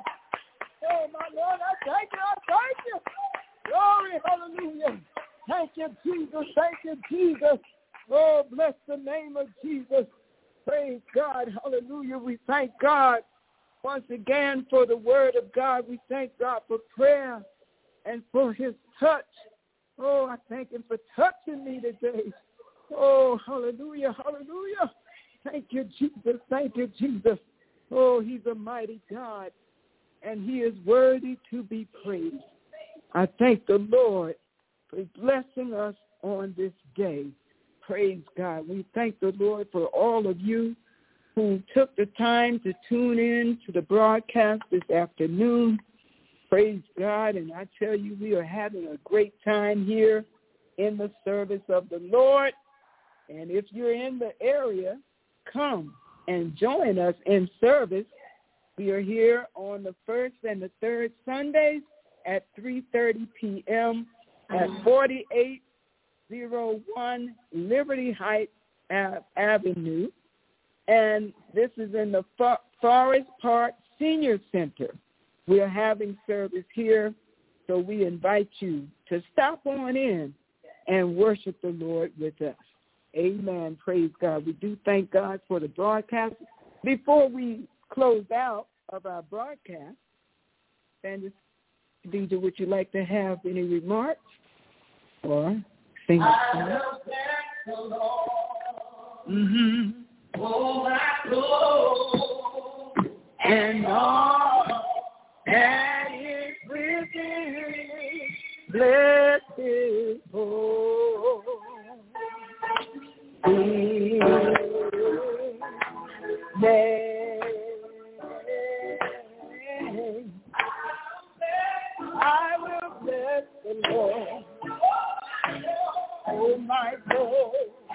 Oh, my Lord, I thank you. I thank you. Glory. Hallelujah. Thank you, Jesus. Thank you, Jesus. Oh, bless the name of Jesus. Praise God. Hallelujah. We thank God once again for the word of God. We thank God for prayer and for his touch. Oh, I thank him for touching me today. Oh, hallelujah. Hallelujah. Thank you, Jesus. Thank you, Jesus. Oh, he's a mighty God, and he is worthy to be praised. I thank the Lord for blessing us on this day. Praise God. We thank the Lord for all of you who took the time to tune in to the broadcast this afternoon. Praise God. And I tell you, we are having a great time here in the service of the Lord. And if you're in the area, come and join us in service. We are here on the first and the third Sundays at 3:30 p.m. at 4801 Liberty Heights Avenue. And this is in the Forest Park Senior Center. We are having service here, so we invite you to stop on in and worship the Lord with us. Amen. Praise God. We do thank God for the broadcast. Before we close out of our broadcast, Evangelist Deidre, would you like to have any remarks or sing a song? Mm-hmm. Oh, my soul, and all that is within, bless his holy name. I will bless the Lord, oh my soul,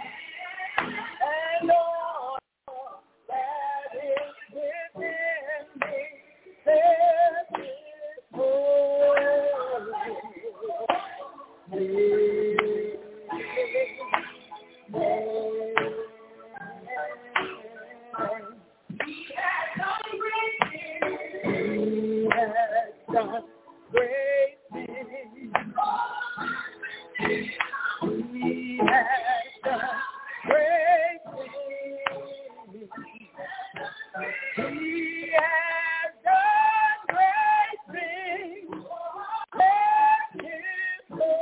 and all that is within me, bless his holy name. He has done great things. He has done great things. He has done great things. Let his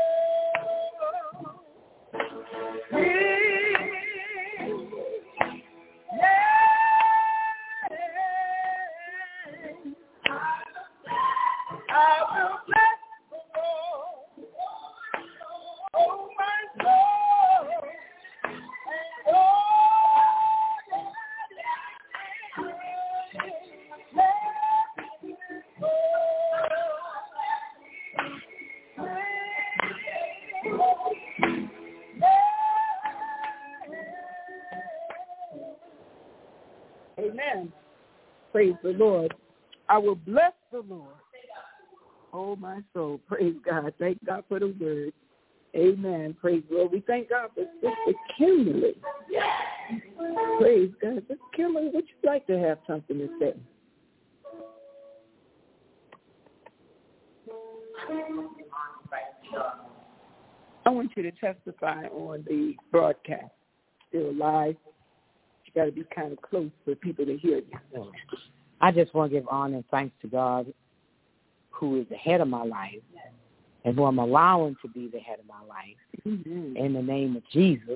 I will bless the Lord, oh my soul, and all that is Amen. Praise the Lord. I will bless the Lord, oh my soul. Praise God. Thank God for the word. Amen. Praise the Lord. We thank God for Sister Kimberly. Praise God. Sister Kimberly, would you like to have something to say? I want you to testify on the broadcast. Still live. You got to be kind of close for people to hear you. I just want to give honor and thanks to God, who is the head of my life, and who I'm allowing to be the head of my life. Mm-hmm. In the name of Jesus,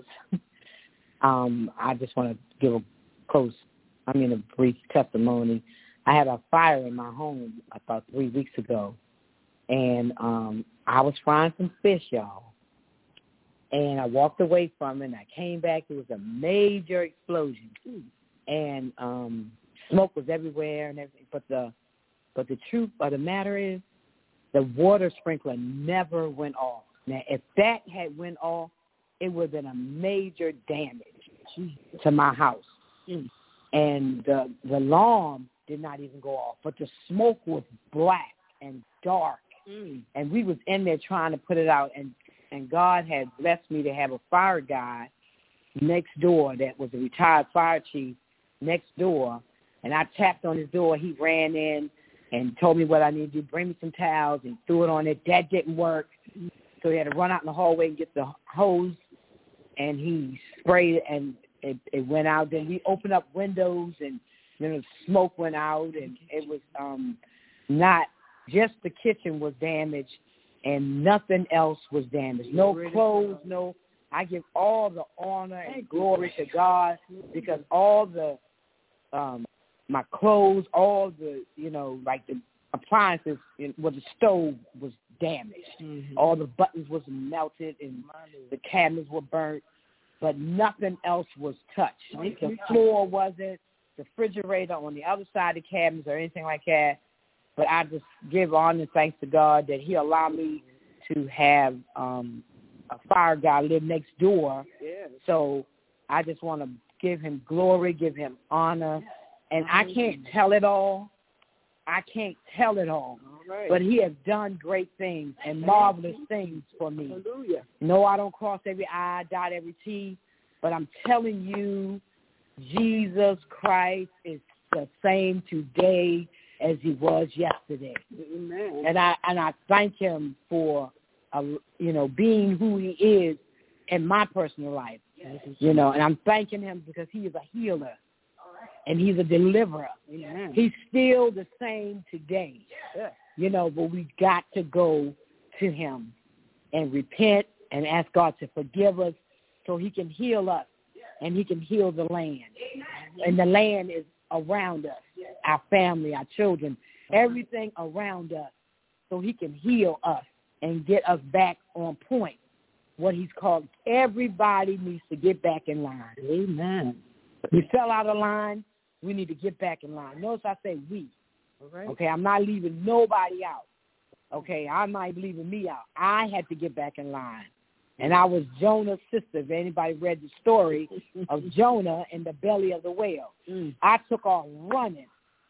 I just want to give a brief testimony. I had a fire in my home about 3 weeks ago, and I was frying some fish, y'all. And I walked away from it, and I came back. It was a major explosion, and smoke was everywhere and everything. But the truth of the matter is, the water sprinkler never went off. Now, if that had went off, it would have been a major damage to my house. And the alarm did not even go off, but the smoke was black and dark. And we was in there trying to put it out, and God had blessed me to have a fire guy next door that was a retired fire chief next door, and I tapped on his door. He ran in and told me what I needed to do, bring me some towels, and threw it on it. That didn't work, so he had to run out in the hallway and get the hose, and he sprayed it, and it went out. Then we opened up windows, and then the smoke went out, and it was not just the kitchen was damaged, and nothing else was damaged. No clothes, no. I give all the honor and glory to God, because all the my clothes, all the, like the appliances, the stove was damaged. Mm-hmm. All the buttons was melted, and the cabinets were burnt, but nothing else was touched. The floor wasn't, the refrigerator on the other side of the cabinets or anything like that. But I just give honor and thanks to God that he allowed me to have a fire guy live next door. Yeah. So I just want to give him glory, give him honor. And I can't tell it all. Right. But he has done great things and marvelous things for me. Hallelujah. No, I don't cross every I, dot every T. But I'm telling you, Jesus Christ is the same today as he was yesterday. Amen. And I thank him for, being who he is in my personal life. Yes. And I'm thanking him because he is a healer. And he's a deliverer. Amen. He's still the same today. Yeah. But we got to go to him and repent and ask God to forgive us so he can heal us and he can heal the land. And the land is around us, our family, our children, everything around us, so he can heal us and get us back on point. What he's called, everybody needs to get back in line. Amen. We fell out of line. We need to get back in line. Notice I say we. Right. Okay, I'm not leaving nobody out. Okay, I'm not leaving me out. I had to get back in line. And I was Jonah's sister. If anybody read the story of Jonah in the belly of the whale, I took off running,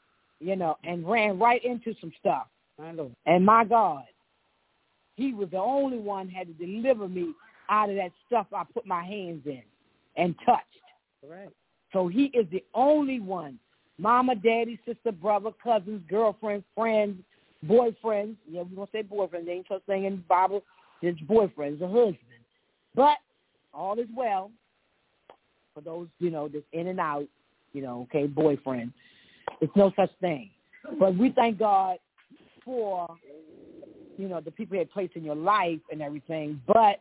and ran right into some stuff. I know. And my God, he was the only one had to deliver me out of that stuff I put my hands in and touched. Right. So he is the only one. Mama, daddy, sister, brother, cousins, girlfriends, friends, boyfriends. Yeah, we're going to say boyfriends. There ain't such thing in the Bible. It's boyfriends, a husband. But all is well for those, that's in and out, boyfriend. It's no such thing. But we thank God for, the people he had placed in your life and everything. But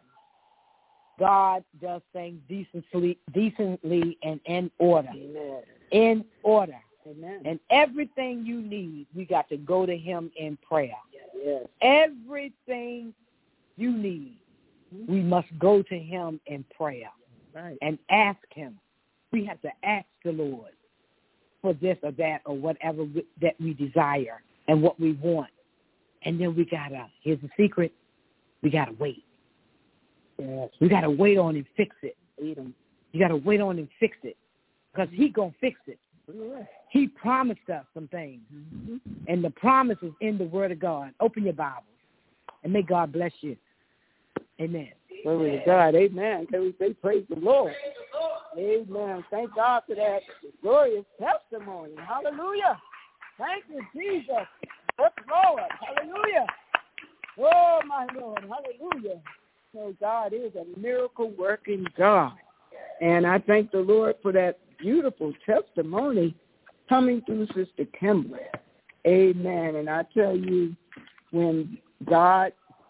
God does things decently and in order. Amen. In order. Amen. And everything you need, we got to go to him in prayer. Yes. Everything you need, we must go to him in prayer. Right. And ask him. We have to ask the Lord for this or that or whatever that we desire and what we want. And then here's the secret, we got to wait. Yes. We got to wait on him, fix it. You got to wait on him, fix it. Because he going to fix it. Yeah. He promised us some things. Mm-hmm. And the promise is in the Word of God. Open your Bibles. And may God bless you. Amen. Glory to God. Amen. Can we say praise the Lord? Amen. Thank God for that glorious testimony. Hallelujah. Thank you, Jesus. Yes, Lord. Hallelujah. Oh, my Lord. Hallelujah. So God is a miracle-working God. And I thank the Lord for that beautiful testimony coming through Sister Kimberly. Amen. And I tell you, when God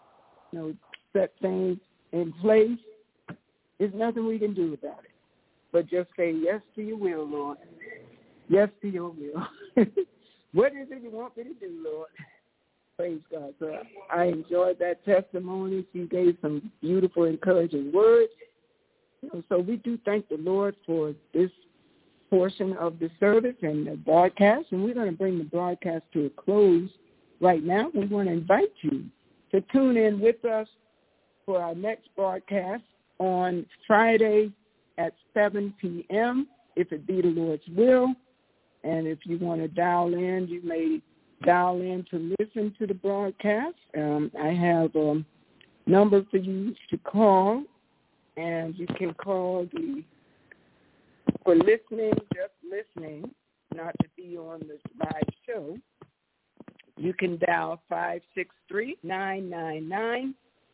set things in place, there's nothing we can do about it. But just say yes to your will, Lord. Yes to your will. What is it you want me to do, Lord? Praise God. So I enjoyed that testimony. She gave some beautiful, encouraging words. So we do thank the Lord for this portion of the service and the broadcast, and we're going to bring the broadcast to a close right now. We want to invite you to tune in with us for our next broadcast on Friday at 7 p.m., if it be the Lord's will. And if you want to dial in, you may dial in to listen to the broadcast. I have a number for you to call, and you can call for listening, just listening, not to be on the live show. You can dial 563-999-3634.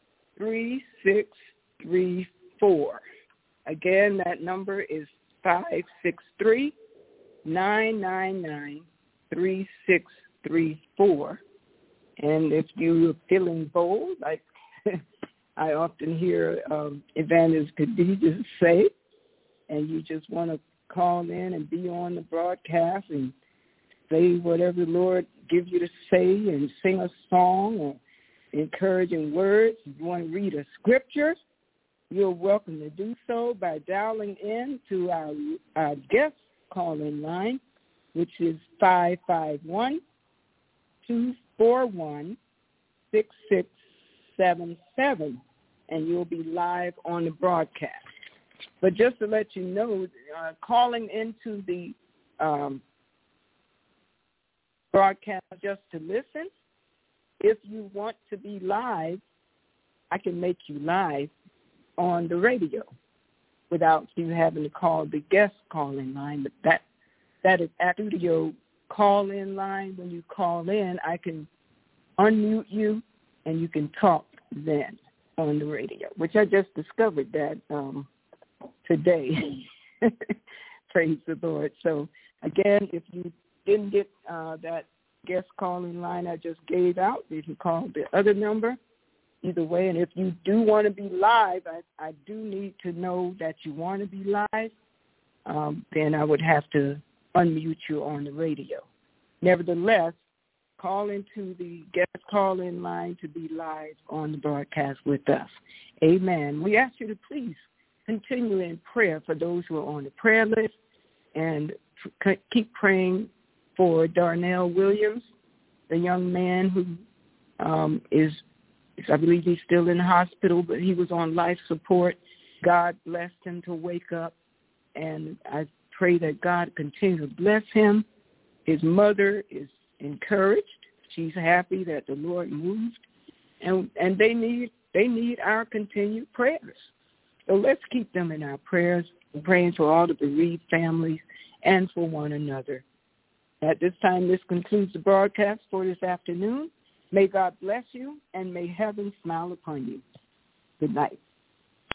Again, that number is 563-999-3634. And if you're feeling bold, like I often hear Evangelist Khadijah say, and you just want to call in and be on the broadcast and say whatever the Lord gives you to say and sing a song or encouraging words, if you want to read a scripture, you're welcome to do so by dialing in to our guest call-in line, which is 551-241-6677, and you'll be live on the broadcast. But just to let you know, calling into the broadcast just to listen, if you want to be live, I can make you live on the radio without you having to call the guest call-in line. But that is at the studio call-in line. When you call in, I can unmute you, and you can talk then on the radio, which I just discovered that today. Praise the Lord. So, again, if you didn't get that guest calling line I just gave out, you can call the other number. Either way, and if you do want to be live, I do need to know that you want to be live. Then I would have to unmute you on the radio. Nevertheless, call into the guest call-in line to be live on the broadcast with us. Amen. We ask you to please continue in prayer for those who are on the prayer list, and keep praying for Darnell Williams, the young man who I believe he's still in the hospital, but he was on life support. God blessed him to wake up, and I pray that God continue to bless him. His mother is encouraged. She's happy that the Lord moved, and they need our continued prayers. So let's keep them in our prayers, praying for all the bereaved families and for one another. At this time, this concludes the broadcast for this afternoon. May God bless you, and may heaven smile upon you. Good night.